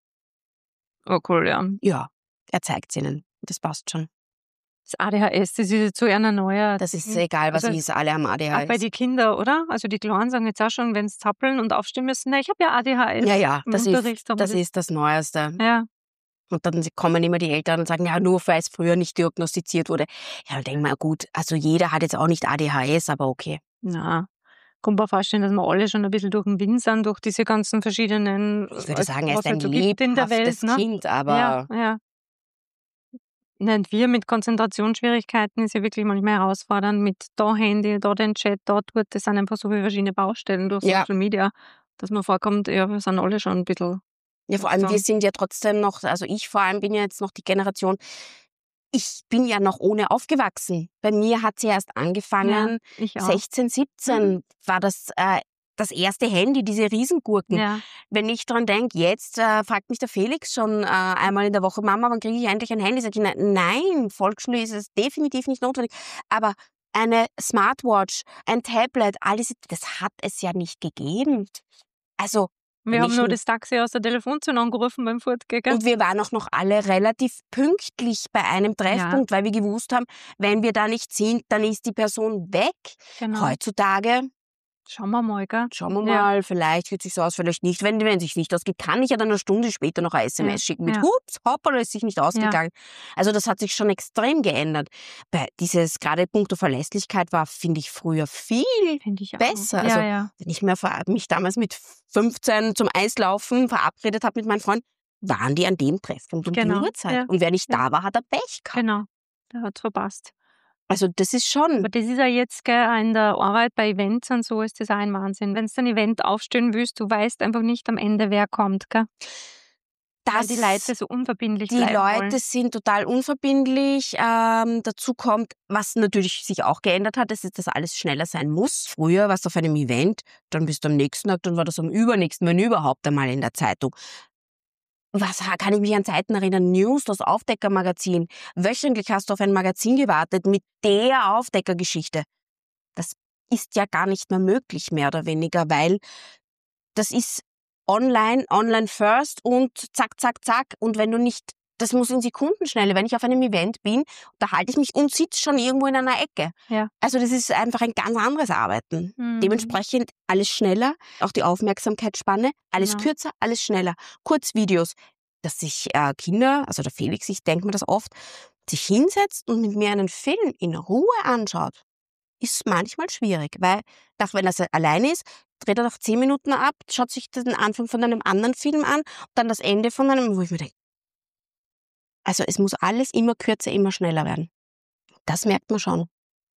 Oh, cool, ja.
Ja, er zeigt es ihnen. Das passt schon.
Das A D H S, das ist jetzt so einer neuer.
Das ist egal, was
Also,
ist. Alle haben A D H
Auch bei
S.
den Kindern, oder? Also die Kleinen sagen jetzt auch schon, wenn sie zappeln und aufstehen müssen, na, ich habe ja A D H S.
Ja, ja,
Im
das
Unterricht
ist
haben wir
das, ist das Neueste.
Ja,
Und dann kommen immer die Eltern und sagen, ja, nur weil es früher nicht diagnostiziert wurde. Ja, dann denke ich mir, gut, also jeder hat jetzt auch nicht A D H S, aber okay.
na, kann man vorstellen, dass wir alle schon ein bisschen durch den Wind sind, durch diese ganzen verschiedenen,
Ich würde
äh,
sagen, er
was
ist ein
halt so gibt in der Welt.
lebhaftes
Ne?
Kind, aber
Ja, ja. Und wir mit Konzentrationsschwierigkeiten ist ja wirklich manchmal herausfordernd mit da Handy, da den Chat, da dort. Das sind einfach so viele verschiedene Baustellen durch
Ja.
Social Media, dass man vorkommt, ja, wir sind alle schon ein bisschen.
ja, vor allem wir
langsam.
sind ja trotzdem noch, also ich vor allem bin ja jetzt noch die Generation, ich bin ja noch ohne aufgewachsen. Bei mir hat sie erst angefangen,
Ja, ich auch.
sechzehn, siebzehn war das äh, das erste Handy, diese Riesengurken.
Ja,
Wenn ich dran denke, jetzt äh, fragt mich der Felix schon äh, einmal in der Woche, Mama, wann kriege ich endlich ein Handy? Sag ich, nein, nein, Volksschule ist es definitiv nicht notwendig. Aber eine Smartwatch, ein Tablet, alles, das hat es ja nicht gegeben. Also,
wir
wenn
haben
ich
nur
n-
das Taxi aus der Telefonzelle angerufen beim Fortgehen.
und wir waren auch noch alle relativ pünktlich bei einem Treffpunkt, weil wir gewusst haben, wenn wir da nicht sind, dann ist die Person weg.
Genau.
Heutzutage,
Schauen wir mal, gell?
schauen wir
Ja.
mal, vielleicht geht es sich so aus, vielleicht nicht. Wenn es sich nicht ausgeht, kann ich ja dann eine Stunde später noch ein S M S
Ja,
schicken mit
ja.
Hups, hoppala, ist sich nicht ausgegangen. Also das hat sich schon extrem geändert. Bei dieses gerade puncto Verlässlichkeit war, finde ich, früher viel
Finde ich auch.
besser.
Ja,
Also
ja.
wenn ich mir ver- mich damals mit fünfzehn zum Eislaufen verabredet habe mit meinem Freund, waren die an dem Treffpunkt um
Genau,
die Uhrzeit.
ja.
Und wer nicht
Ja.
da war, hat er Pech gehabt.
Genau. Der hat verpasst.
Also das ist schon...
Aber das ist ja jetzt gell, auch in der Arbeit bei Events und so ist das auch ein Wahnsinn. Wenn du ein Event aufstellen willst, du weißt einfach nicht am Ende, wer kommt. Gell? Weil
Das
die Leute so unverbindlich
Die
bleiben
Leute
wollen.
sind total unverbindlich. Ähm, dazu kommt, was natürlich sich auch geändert hat, ist, dass alles schneller sein muss. Früher warst du auf einem Event, dann bist du am nächsten Tag, dann war das am übernächsten, wenn überhaupt einmal in der Zeitung. was kann ich mich an Zeiten erinnern? News, das Aufdeckermagazin. Wöchentlich hast du auf ein Magazin gewartet mit der Aufdeckergeschichte. Das ist ja gar nicht mehr möglich, mehr oder weniger, weil das ist online, online first und zack, zack, zack. Und wenn du nicht, das muss in Sekundenschnelle. Wenn ich auf einem Event bin, da halte ich mich und sitze schon irgendwo in einer Ecke.
Ja.
Also das ist einfach ein ganz anderes Arbeiten.
Mhm.
Dementsprechend alles schneller, auch die Aufmerksamkeitsspanne, alles
Genau.
kürzer, alles schneller. Kurzvideos, dass sich äh, Kinder, also der Felix, ich denke mir das oft, sich hinsetzt und mit mir einen Film in Ruhe anschaut, ist manchmal schwierig, weil nach, wenn er alleine ist, dreht er nach zehn Minuten ab, schaut sich den Anfang von einem anderen Film an, dann das Ende von einem, wo ich mir denke, also es muss alles immer kürzer, immer schneller werden. Das merkt man schon.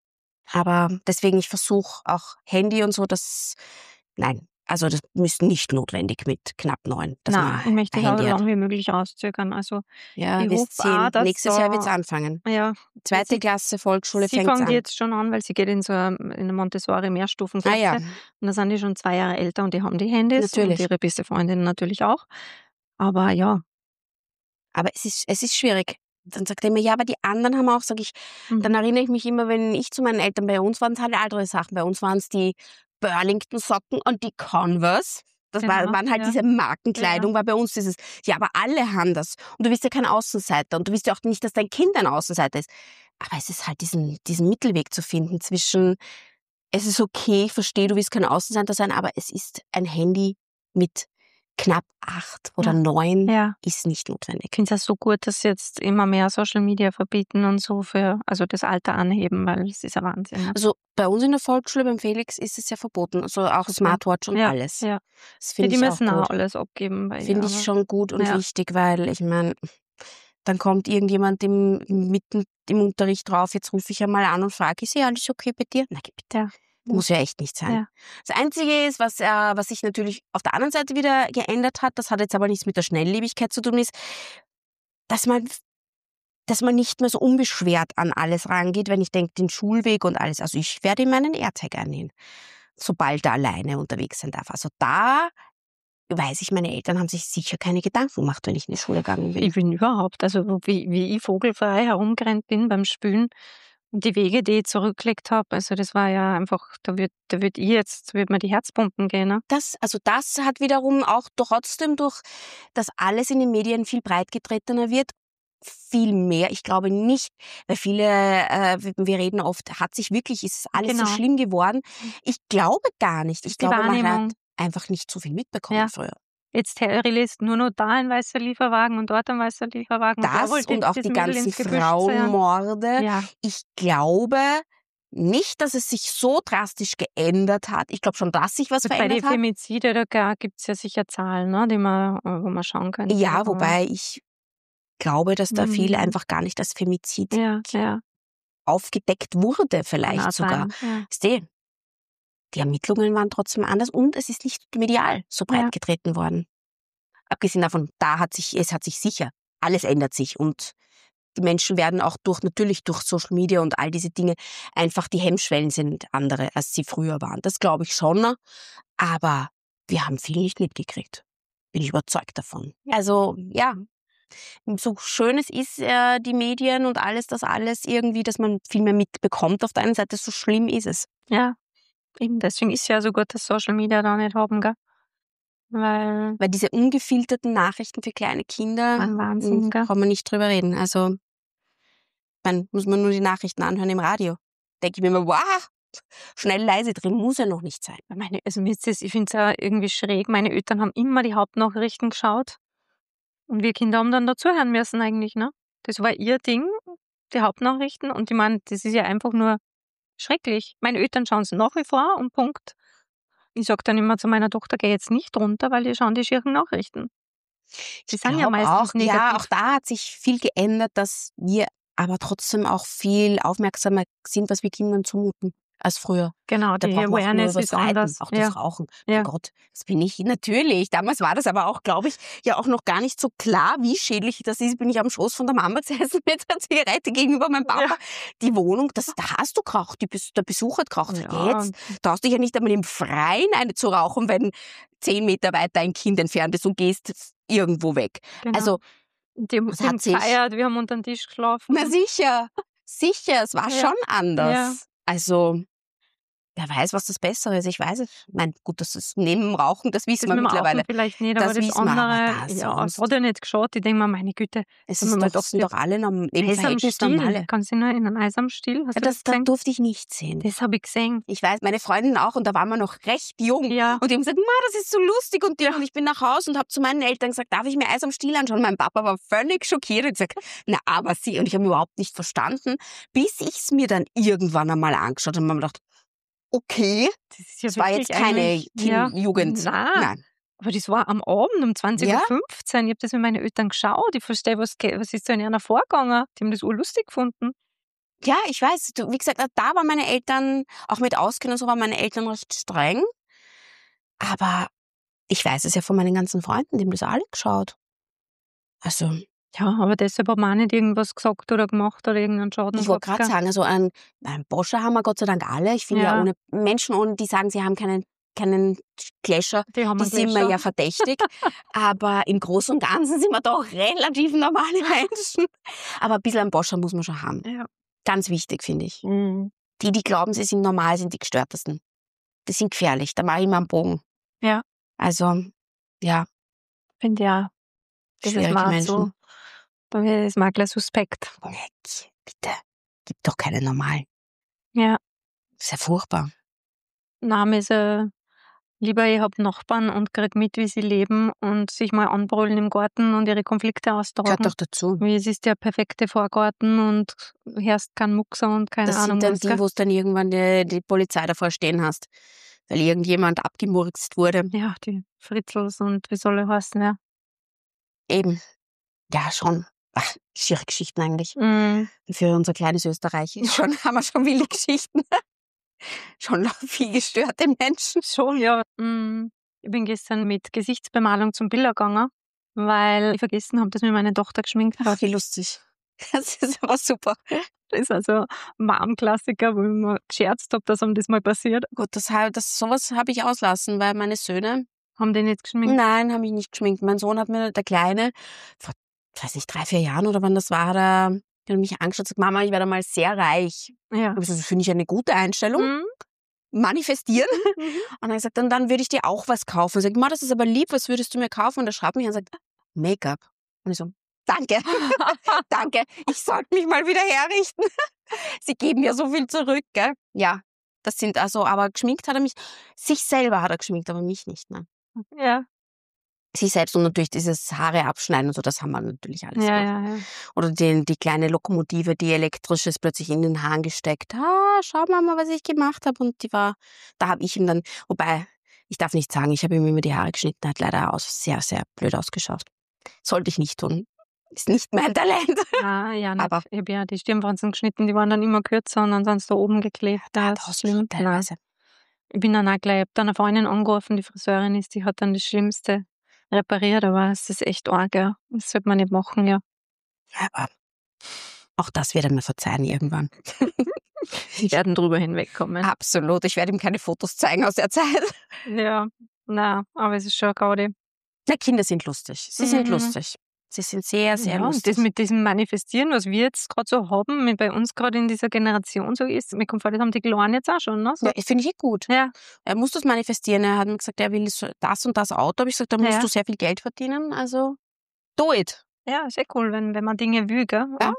Aber deswegen, ich versuche auch Handy und so, das, nein, also das ist nicht notwendig mit knapp neun. Dass
Nein,
man
ich möchte
ein
es auch
Handy
so
hat.
lange wie möglich rauszögern. Also
Ja,
ich
wir
hoffe
sehen,
auch, dass
nächstes
da,
Jahr wird's anfangen.
Ja,
Zweite
sie,
Klasse, Volksschule
sie
fängt's
fängt
an.
jetzt schon an, weil sie geht in so eine, in eine Montessori-Mehrstufenklasse.
Ah ja,
Und da sind die schon zwei Jahre älter und die haben die Handys und
natürlich.
ihre beste Freundin natürlich auch. Aber ja.
Aber es ist, es ist schwierig. Dann sagt er immer, ja, aber die anderen haben auch, sag ich,
Mhm.
dann erinnere ich mich immer, wenn ich zu meinen Eltern, bei uns waren es halt andere Sachen. Bei uns waren es die Burlington-Socken und die Converse. Das war,
Genau,
waren halt
ja.
diese Markenkleidung, war bei uns dieses, ja, aber alle haben das. Und du bist ja kein Außenseiter und du willst ja auch nicht, dass dein Kind ein Außenseiter ist. Aber es ist halt diesen, diesen Mittelweg zu finden zwischen, es ist okay, ich verstehe, du willst kein Außenseiter sein, aber es ist ein Handy mit knapp acht oder
Ja.
neun,
Ja.
ist nicht notwendig.
Ich finde es auch so gut, dass sie jetzt immer mehr Social Media verbieten und so für, also das Alter anheben, weil es ist ein Wahnsinn. Ne?
Also bei uns in der Volksschule, beim Felix, ist es ja verboten. Also auch
Super.
Smartwatch und
Ja,
alles.
ja.
Das
Ja,
finde
die
ich auch
müssen auch
gut.
alles abgeben. Bei
Finde
ihr,
ich
aber-
schon gut und
Ja.
wichtig, weil ich meine, dann kommt irgendjemand im, mitten im Unterricht drauf, jetzt rufe ich einmal an und frage, ist ja alles okay bei dir? Na, geh bitte.
Ja.
Muss ja echt nicht sein.
Ja.
Das Einzige ist, was, äh, was sich natürlich auf der anderen Seite wieder geändert hat, das hat jetzt aber nichts mit der Schnelllebigkeit zu tun, ist, dass man, dass man nicht mehr so unbeschwert an alles rangeht, wenn ich denke, den Schulweg und alles. Also ich werde ihm meinen AirTag einnehmen, sobald er alleine unterwegs sein darf. Also da weiß ich, meine Eltern haben sich sicher keine Gedanken gemacht, wenn ich in die Schule gegangen bin.
Ich bin überhaupt, also wo- wie, wie ich vogelfrei herumgerannt bin beim Spülen und die Wege, die ich zurückgelegt habe, also das war ja einfach, da wird, da wird ich jetzt, wird mir die Herzpumpen gehen. Ne?
Das, also das hat wiederum auch trotzdem durch, dass alles in den Medien viel breitgetretener wird, viel mehr. Ich glaube nicht, weil viele, äh, wir reden oft, hat sich wirklich, ist es alles
Genau.
so schlimm geworden? Ich glaube gar nicht. Ich
Die
glaube, man hat
Wahrnehmung.
einfach nicht so viel mitbekommen
Ja.
früher.
Jetzt liest nur noch da ein weißer Lieferwagen und dort ein weißer Lieferwagen. Und da
Das
wollte
und auch
das
die
Mädel
ganzen
ins Gebüsch zerren.
Frauenmorde.
Ja,
Ich glaube nicht, dass es sich so drastisch geändert hat. Ich glaube schon, dass sich was
bei den
verändert hat.
Femizide, da gibt es ja sicher Zahlen, ne, die man, wo man schauen kann.
Ja, wobei ich glaube, dass da viel
Mhm.
einfach gar nicht als Femizid
Ja, ja.
aufgedeckt wurde,
Kann
vielleicht
auch
sogar.
sein, ja.
Ist eh. Die Ermittlungen waren trotzdem anders und es ist nicht medial so breit
Ja.
getreten worden. Abgesehen davon, da hat sich, es hat sich sicher, alles ändert sich und die Menschen werden auch durch, natürlich durch Social Media und all diese Dinge, einfach die Hemmschwellen sind andere, als sie früher waren. Das glaube ich schon, aber wir haben viel nicht mitgekriegt. Bin ich überzeugt davon. Also, ja, so schön es ist, äh, die Medien und alles, das alles irgendwie, dass man viel mehr mitbekommt auf der einen Seite, so schlimm ist es.
Ja, eben deswegen ist ja so gut, dass Social Media da nicht haben, gell? Weil,
Weil diese ungefilterten Nachrichten für kleine Kinder,
ein Wahnsinn,
mh,
gell?
kann man nicht drüber reden. Also, dann muss man nur die Nachrichten anhören im Radio. Denke ich mir immer, wow, schnell leise drin, muss ja noch nicht sein.
Meine, also mir ist das, ich finde es ja irgendwie schräg. Meine Eltern haben immer die Hauptnachrichten geschaut. Und wir Kinder haben dann dazuhören müssen eigentlich, ne? Das war ihr Ding, die Hauptnachrichten. Und ich meine, das ist ja einfach nur schrecklich. Meine Eltern schauen es nach wie vor und Punkt. Ich sage dann immer zu meiner Tochter, geh jetzt nicht runter, weil die schauen die schieren Nachrichten. Die
Ich
sind ja
glaub
meistens
auch,
negativ.
ja, auch da hat sich viel geändert, dass wir aber trotzdem auch viel aufmerksamer sind, was wir Kindern zumuten, als früher.
Genau,
Da
die
brauchen wir auch nur
Awareness
übers
ist
Reiten,
anders.
auch das
Ja.
Rauchen.
Ja.
Oh Gott, das bin ich natürlich. Damals war das aber auch, glaube ich, ja auch noch gar nicht so klar, wie schädlich das ist. Bin ich am Schoß von der Mama gesessen mit der Zigarette gegenüber meinem Papa.
Ja.
Die Wohnung, das, da hast du geraucht, die, Bes- der Besuch hat geraucht.
Ja.
Jetzt traust du dich ja nicht einmal im Freien eine zu rauchen, wenn zehn Meter weiter ein Kind entfernt ist und gehst irgendwo weg.
Genau.
Also,
die haben
das hat sich-
gefeiert, wir haben unter den Tisch geschlafen.
na sicher, sicher, es war
Ja.
schon anders.
Ja.
Also, wer weiß, was das Bessere ist, ich weiß es. Ich meine, gut, das ist neben dem Rauchen, das wissen
Das
wir
mit dem
mittlerweile.
Rauchen vielleicht nicht,
Das
aber das
wissen wir, aber
andere,
das
ja, es
sonst.
hat ja nicht geschaut. Ich denke mir, meine Güte,
Es
Wenn
ist
man mal
doch,
doch
sind
jetzt-
doch alle norm- im
Eis am
Verhältnis
Stiel.
normale.
Kannst du dich noch erinnern? Eis am Stiel? Hast
Ja,
du das
das, das
gesehen?
durfte ich nicht sehen.
Das habe ich gesehen.
Ich weiß, meine Freundin auch, und da waren wir noch recht jung.
Ja.
Und die haben gesagt, Ma, das ist so lustig. Und, die, und ich bin nach Hause und habe zu meinen Eltern gesagt, darf ich mir Eis am Stiel anschauen? Mein Papa war völlig schockiert und gesagt, na, aber sie. Und ich habe mich überhaupt nicht verstanden, bis ich es mir dann irgendwann einmal angeschaut habe und mir gedacht, okay,
Das ist ja
das war jetzt
wirklich
keine
eigentlich-
kind
ja.
Jugend.
Nein.
Nein.
Aber das war am Abend um zwanzig Uhr fünfzehn. Ich habe das mit meinen Eltern geschaut. Ich verstehe, was, ge- was ist da in einer vorgegangen. Die haben das urlustig gefunden.
Ja, ich weiß. Du, wie gesagt, da waren meine Eltern, auch mit Auskennen und so, waren meine Eltern recht streng. Aber ich weiß es ja von meinen ganzen Freunden, die haben das alle geschaut. Also,
Ja, aber deshalb hat man auch nicht irgendwas gesagt oder gemacht oder irgendeinen Schaden
ich wollte
gehabt,
gerade
gell?
sagen, also einen, einen Boscher haben wir Gott sei Dank alle. Ich finde ja.
Ja.
ohne Menschen, ohne die sagen, sie haben keinen, keinen Clasher,
Die haben
die
einen
sind wir
Gletscher.
ja verdächtig. Aber im Großen und Ganzen sind wir doch relativ normale Menschen. Aber ein bisschen einen Boscher muss man schon haben.
Ja.
Ganz wichtig, finde ich.
Mhm.
Die, die glauben, sie sind normal, sind die gestörtesten. Die sind gefährlich. Da mache ich immer einen Bogen.
Ja.
Also, ja,
Finde ja, das ist
schwierige
mal
Menschen.
so. Bei mir ist Makler suspekt.
Leck, bitte. Gibt doch keine normalen.
Ja.
Das ist ja furchtbar.
Name ist äh, lieber, ich habe Nachbarn und krieg mit, wie sie leben und sich mal anbrüllen im Garten und ihre Konflikte
Gehört
austragen.
doch dazu.
Wie es ist der perfekte Vorgarten und hörst keinen Muckser und keine
Das
Ahnung
sind dann
was.
die,
gell?
wo du dann irgendwann die, die Polizei davor stehen hast, weil irgendjemand abgemurkst wurde.
Ja, die Fritzels und wie soll er heißen, ja.
Eben. Ja, schon. Ach, schiere Geschichten eigentlich.
Mhm.
Für unser kleines Österreich ist schon, haben wir schon wilde Geschichten. Schon viel gestörte Menschen.
Schon, ja. Mhm. Ich bin gestern mit Gesichtsbemalung zum Biller gegangen, weil ich vergessen habe, dass mir meine Tochter geschminkt hat.
Ach, wie lustig. Das ist aber super.
Das ist also ein Mom-Klassiker, wo ich mir gescherzt habe, dass ihm das mal passiert.
Gut, das, hab- das, sowas habe ich auslassen, weil meine Söhne,
Haben die nicht geschminkt?
nein, haben mich nicht geschminkt. Mein Sohn hat mir, der Kleine, vor, ich weiß nicht, drei, vier Jahren oder wann das war, hat er, der hat mich angeschaut und gesagt, Mama, ich werde mal sehr reich.
Ja.
Also, das finde ich eine gute Einstellung.
Mhm.
Manifestieren. Und er hat gesagt, und dann würde ich dir auch was kaufen. Ich sage, Ma, das ist aber lieb, was würdest du mir kaufen? Und er schreibt mich an und sagt, Make-up. Und ich so, danke, danke, ich sollte mich mal wieder herrichten. Sie geben ja so viel zurück, gell? Ja, das sind also, aber geschminkt hat er mich, sich selber hat er geschminkt, aber mich nicht, ne?
Ja,
Sich selbst und natürlich dieses Haare abschneiden und so, das haben wir natürlich alles
ja,
gemacht.
ja, ja.
Oder die, die kleine Lokomotive, die elektrisch ist, plötzlich in den Haaren gesteckt. Ah, schau mal, was ich gemacht habe. Und die war, da habe ich ihm dann, wobei, ich darf nicht sagen, ich habe ihm immer die Haare geschnitten, hat leider aus, sehr, sehr blöd ausgeschaut. Sollte ich nicht tun. Ist nicht mein Talent.
Ah, ja, nicht.
Aber-
Ich habe ja die Stirnfransen geschnitten, die waren dann immer kürzer und dann sind sie da oben geklebt.
Da
Das
hat
ist schlimm. Nein.
teilweise.
Ich bin dann auch gleich, ich habe dann eine Freundin angerufen, die Friseurin ist, die hat dann das Schlimmste repariert, aber es ist echt arg, ja. Das sollte man nicht machen, ja.
Aber auch das wird er mir verzeihen irgendwann.
Sie werden drüber hinwegkommen.
Absolut. Ich werde ihm keine Fotos zeigen aus der Zeit.
Ja, na, aber es ist schon eine Gaudi.
Na, Kinder sind lustig. Sie sind
Mhm.
lustig. Sie sind sehr, sehr
Ja, und
lustig.
das mit diesem Manifestieren, was wir jetzt gerade so haben, mit bei uns gerade in dieser Generation so ist, mir kommt vor, das haben die Kleinen jetzt auch schon, ne? So.
Ja, finde ich eh gut.
Ja,
Er muss das manifestieren. Er hat mir gesagt, er will so das und das Auto. Habe ich gesagt, da musst
Ja.
du sehr viel Geld verdienen. Also, do it.
ja, ist eh cool, wenn, wenn man Dinge will, gell?
Ja.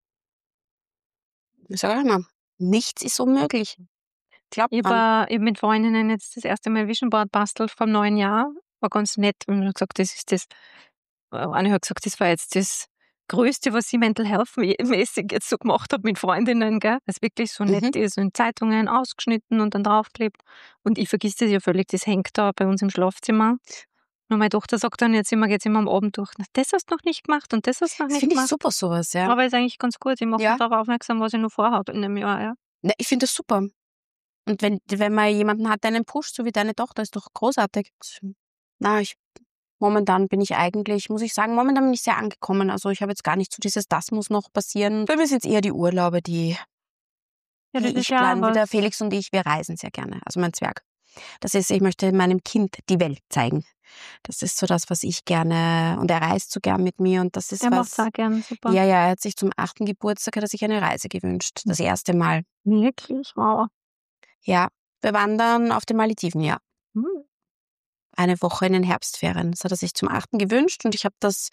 Ich sage immer, nichts ist unmöglich. Glaubt
Ich
dran.
habe hab mit Freundinnen jetzt das erste Mal Vision Board bastelt vom neuen Jahr. War ganz nett. Und ich hab gesagt, das ist das. Eine hat gesagt, das war jetzt das Größte, was ich Mental Health mäßig jetzt so gemacht habe mit Freundinnen, gell? Das wirklich so nett
Mhm.
ist, in Zeitungen ausgeschnitten und dann draufklebt. Und ich vergiss das ja völlig, das hängt da bei uns im Schlafzimmer. Und meine Tochter sagt dann jetzt immer, geht's immer am Abend durch, na, das hast du noch nicht gemacht und das hast du noch
Das
nicht
finde ich
gemacht.
super, sowas, ja.
Aber ist eigentlich ganz gut. Ich mache
Ja.
darauf aufmerksam, was ich noch vorhabe in dem Jahr, ja.
Na, ich finde das super. Und wenn, wenn man jemanden hat, der einen pusht, so wie deine Tochter, ist doch großartig. Na, ich, momentan bin ich eigentlich, muss ich sagen, momentan bin ich sehr angekommen. Also ich habe jetzt gar nicht so dieses, das muss noch passieren. Bei mir sind es eher die Urlaube, die,
Ja, das
die
ist
ich
ja
plane.
was-
Der Felix und ich, wir reisen sehr gerne. Also mein Zwerg. Das ist, ich möchte meinem Kind die Welt zeigen. Das ist so das, was ich gerne, und er reist so gern mit mir und das ist
Er
was.
macht's auch gern, super.
Ja, ja, er hat sich zum achten Geburtstag hat er sich eine Reise gewünscht. Das erste Mal.
Wirklich? Wow.
Ja, wir wandern auf den Malediven, ja.
Hm.
Eine Woche in den Herbstferien. Das hat er sich zum achten gewünscht und ich habe das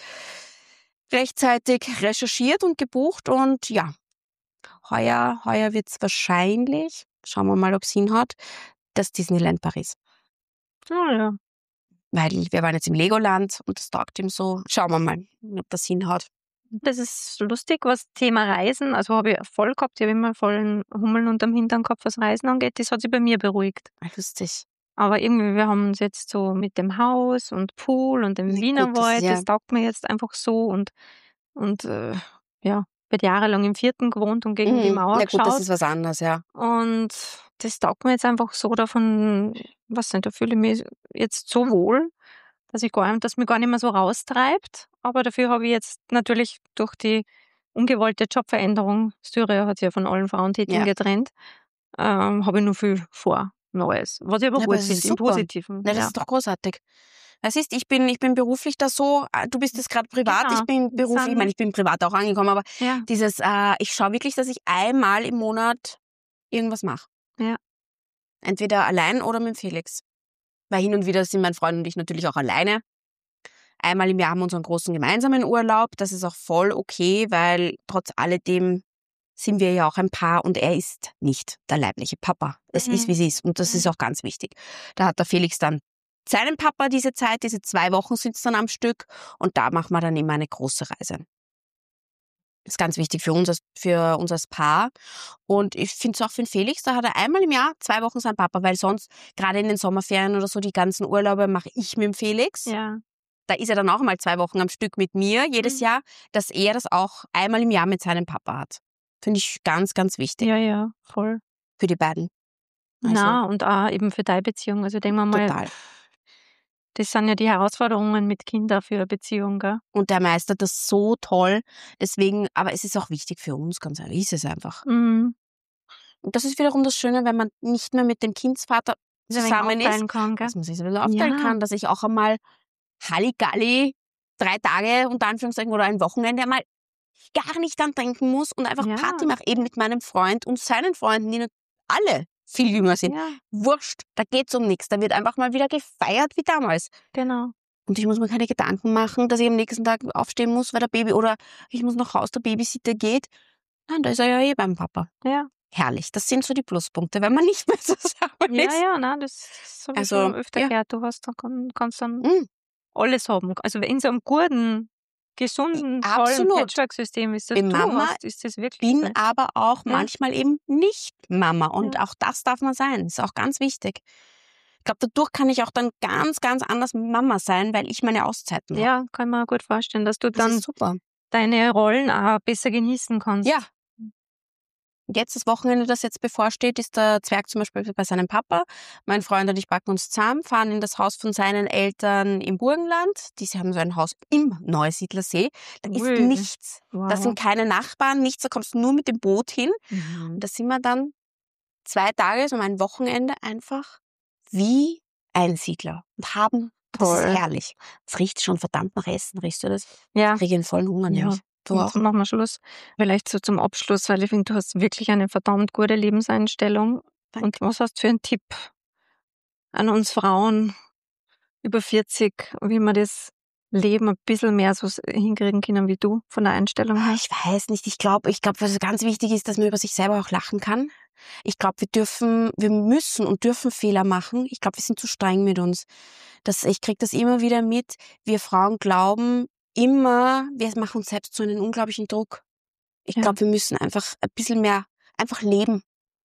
rechtzeitig recherchiert und gebucht und ja, heuer, heuer wird es wahrscheinlich, schauen wir mal, ob es hinhaut, das Disneyland Paris.
Oh ja.
Weil wir waren jetzt im Legoland und das taugt ihm so. Schauen wir mal, ob das hinhaut.
Das ist lustig, was Thema Reisen, also habe ich voll gehabt, ich habe immer voll einen Hummeln unterm Hintern gehabt, was Reisen angeht, das hat sich bei mir beruhigt.
Lustig.
Aber irgendwie, wir haben uns jetzt so mit dem Haus und Pool und dem
Na gut,
Wienerwald,
das ist ja-
das taugt mir jetzt einfach so und, und äh, ja, ich bin jahrelang im Vierten gewohnt und gegen die
Mhm.
Mauer
Na gut, das
geschaut
ist was anderes, ja.
und das taugt mir jetzt einfach so davon, was nicht, da fühle ich mich jetzt so wohl, dass ich gar, dass mich gar nicht mehr so raustreibt, aber dafür habe ich jetzt natürlich durch die ungewollte Jobveränderung, Syria hat sich ja von allen Frauentätigen
Ja.
getrennt, ähm, habe ich noch viel vor, Neues, was ich aber
Ja,
gut
aber das ist
finde, im
super.
Positiven.
Na, das
ja.
ist doch großartig. Das ist, ich bin, ich bin beruflich da so, äh, du bist jetzt gerade privat,
Genau.
ich bin beruflich, ich meine, ich bin privat auch angekommen, aber
Ja,
dieses, äh, ich schaue wirklich, dass ich einmal im Monat irgendwas mache.
Ja.
Entweder allein oder mit Felix. Weil hin und wieder sind mein Freund und ich natürlich auch alleine. Einmal im Jahr haben wir unseren großen gemeinsamen Urlaub. Das ist auch voll okay, weil trotz alledem sind wir ja auch ein Paar und er ist nicht der leibliche Papa. Es
Mhm.
ist, wie es ist und das
Mhm.
ist auch ganz wichtig. Da hat der Felix dann seinen Papa diese Zeit, diese zwei Wochen sind es dann am Stück und da machen wir dann immer eine große Reise. Das ist ganz wichtig für uns als, für uns als Paar. Und ich finde es auch für den Felix, da hat er einmal im Jahr zwei Wochen seinen Papa, weil sonst, gerade in den Sommerferien oder so, die ganzen Urlaube mache ich mit dem Felix.
ja,
Da ist er dann auch mal zwei Wochen am Stück mit mir jedes
Mhm.
Jahr, dass er das auch einmal im Jahr mit seinem Papa hat. Finde ich ganz, ganz wichtig
ja, ja, voll.
für die beiden. Also,
Na und auch eben für deine Beziehung. Also denken wir mal,
total.
das sind ja die Herausforderungen mit Kindern für eine Beziehung, gell?
Und der meistert das so toll. Deswegen, aber es ist auch wichtig für uns, ganz ehrlich, ist es einfach.
Mhm.
Und das ist wiederum das Schöne, wenn man nicht mehr mit dem Kindsvater
Das ein wenig
zusammen ist,
aufteilen kann, gell?
dass man sich ein bisschen aufteilen
Ja.
kann, dass ich auch einmal Halligalli drei Tage unter Anführungszeichen oder ein Wochenende einmal gar nicht dran denken muss und einfach
Ja.
Party mache, eben mit meinem Freund und seinen Freunden, die nicht alle viel jünger sind.
Ja,
Wurscht, da geht's um nichts. Da wird einfach mal wieder gefeiert wie damals.
genau.
Und ich muss mir keine Gedanken machen, dass ich am nächsten Tag aufstehen muss, weil der Baby oder ich muss nach Haus, der Babysitter geht. Nein, da ist er ja eh beim Papa.
Ja,
Herrlich. Das sind so die Pluspunkte, wenn man nicht mehr zusammen
ja,
ist.
ja, nein, das habe ich
Also,
schon öfter
ja.
gehört. Du hast, dann kann, kannst dann
Mm,
alles haben. Also in so einem guten, gesunden, tollen
Absolut.
Patchwork-System ist das
Bin
du
Mama,
hast, ist das wirklich
bin
so.
aber auch
Ja.
manchmal eben nicht Mama. Und
Ja.
auch das darf man sein. Ist auch ganz wichtig. Ich glaube, dadurch kann ich auch dann ganz, ganz anders Mama sein, weil ich meine Auszeiten habe.
Ja, kann man gut vorstellen, dass du
Das
dann
ist super.
deine Rollen auch besser genießen kannst.
Ja. Und jetzt das Wochenende, das jetzt bevorsteht, ist der Zwerg zum Beispiel bei seinem Papa. Mein Freund und ich packen uns zusammen, fahren in das Haus von seinen Eltern im Burgenland. Die haben so ein Haus im Neusiedlersee. Da ist
Ui.
nichts.
Wow.
Da sind keine Nachbarn, nichts. Da kommst du nur mit dem Boot hin.
Mhm.
Und da sind wir dann zwei Tage, so ein Wochenende einfach wie Einsiedler und haben, das
Toll.
ist herrlich. Es riecht schon verdammt nach Essen, riechst du das?
Ja,
Ich kriege einen vollen Hunger
Ja.
nämlich. Du
jetzt
auch?
machen wir Schluss. Vielleicht so zum Abschluss, weil ich finde, du hast wirklich eine verdammt gute Lebenseinstellung.
Danke.
Und was hast du für einen Tipp an uns Frauen über vierzig, wie wir das Leben ein bisschen mehr so hinkriegen können wie du, von der Einstellung
Ah,
her?
Ich weiß nicht. Ich glaube, ich glaube, was ganz wichtig ist, dass man über sich selber auch lachen kann. Ich glaube, wir dürfen, wir müssen und dürfen Fehler machen. Ich glaube, wir sind zu streng mit uns. Das, ich kriege das immer wieder mit. Wir Frauen glauben immer, wir machen uns selbst so einen unglaublichen Druck. Ich
Ja.
glaube, wir müssen einfach ein bisschen mehr, einfach leben.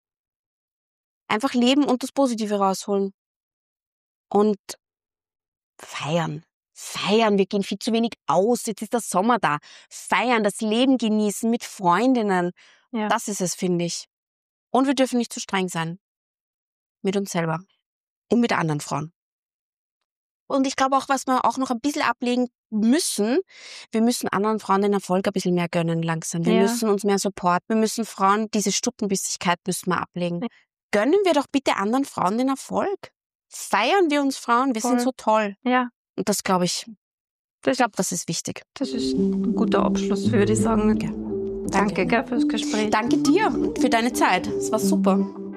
Einfach leben und das Positive rausholen. Und feiern. Feiern. Wir gehen viel zu wenig aus. Jetzt ist der Sommer da. Feiern, das Leben genießen mit Freundinnen.
Ja.
Das ist es, finde ich. Und wir dürfen nicht zu streng sein. Mit uns selber. Und mit anderen Frauen. Und ich glaube auch, was wir auch noch ein bisschen ablegen müssen, wir müssen anderen Frauen den Erfolg ein bisschen mehr gönnen langsam. Wir
Ja.
müssen uns mehr supporten. Wir müssen Frauen, diese Stuppenbissigkeit müssen wir ablegen.
Ja.
Gönnen wir doch bitte anderen Frauen den Erfolg. Feiern wir uns Frauen, wir
Voll.
sind so toll.
Ja,
Und das glaube ich, ich glaube, das ist wichtig.
Das ist ein guter Abschluss, würde ich sagen.
Okay.
Danke, Danke gell, fürs Gespräch.
Danke dir für deine Zeit. Es war super.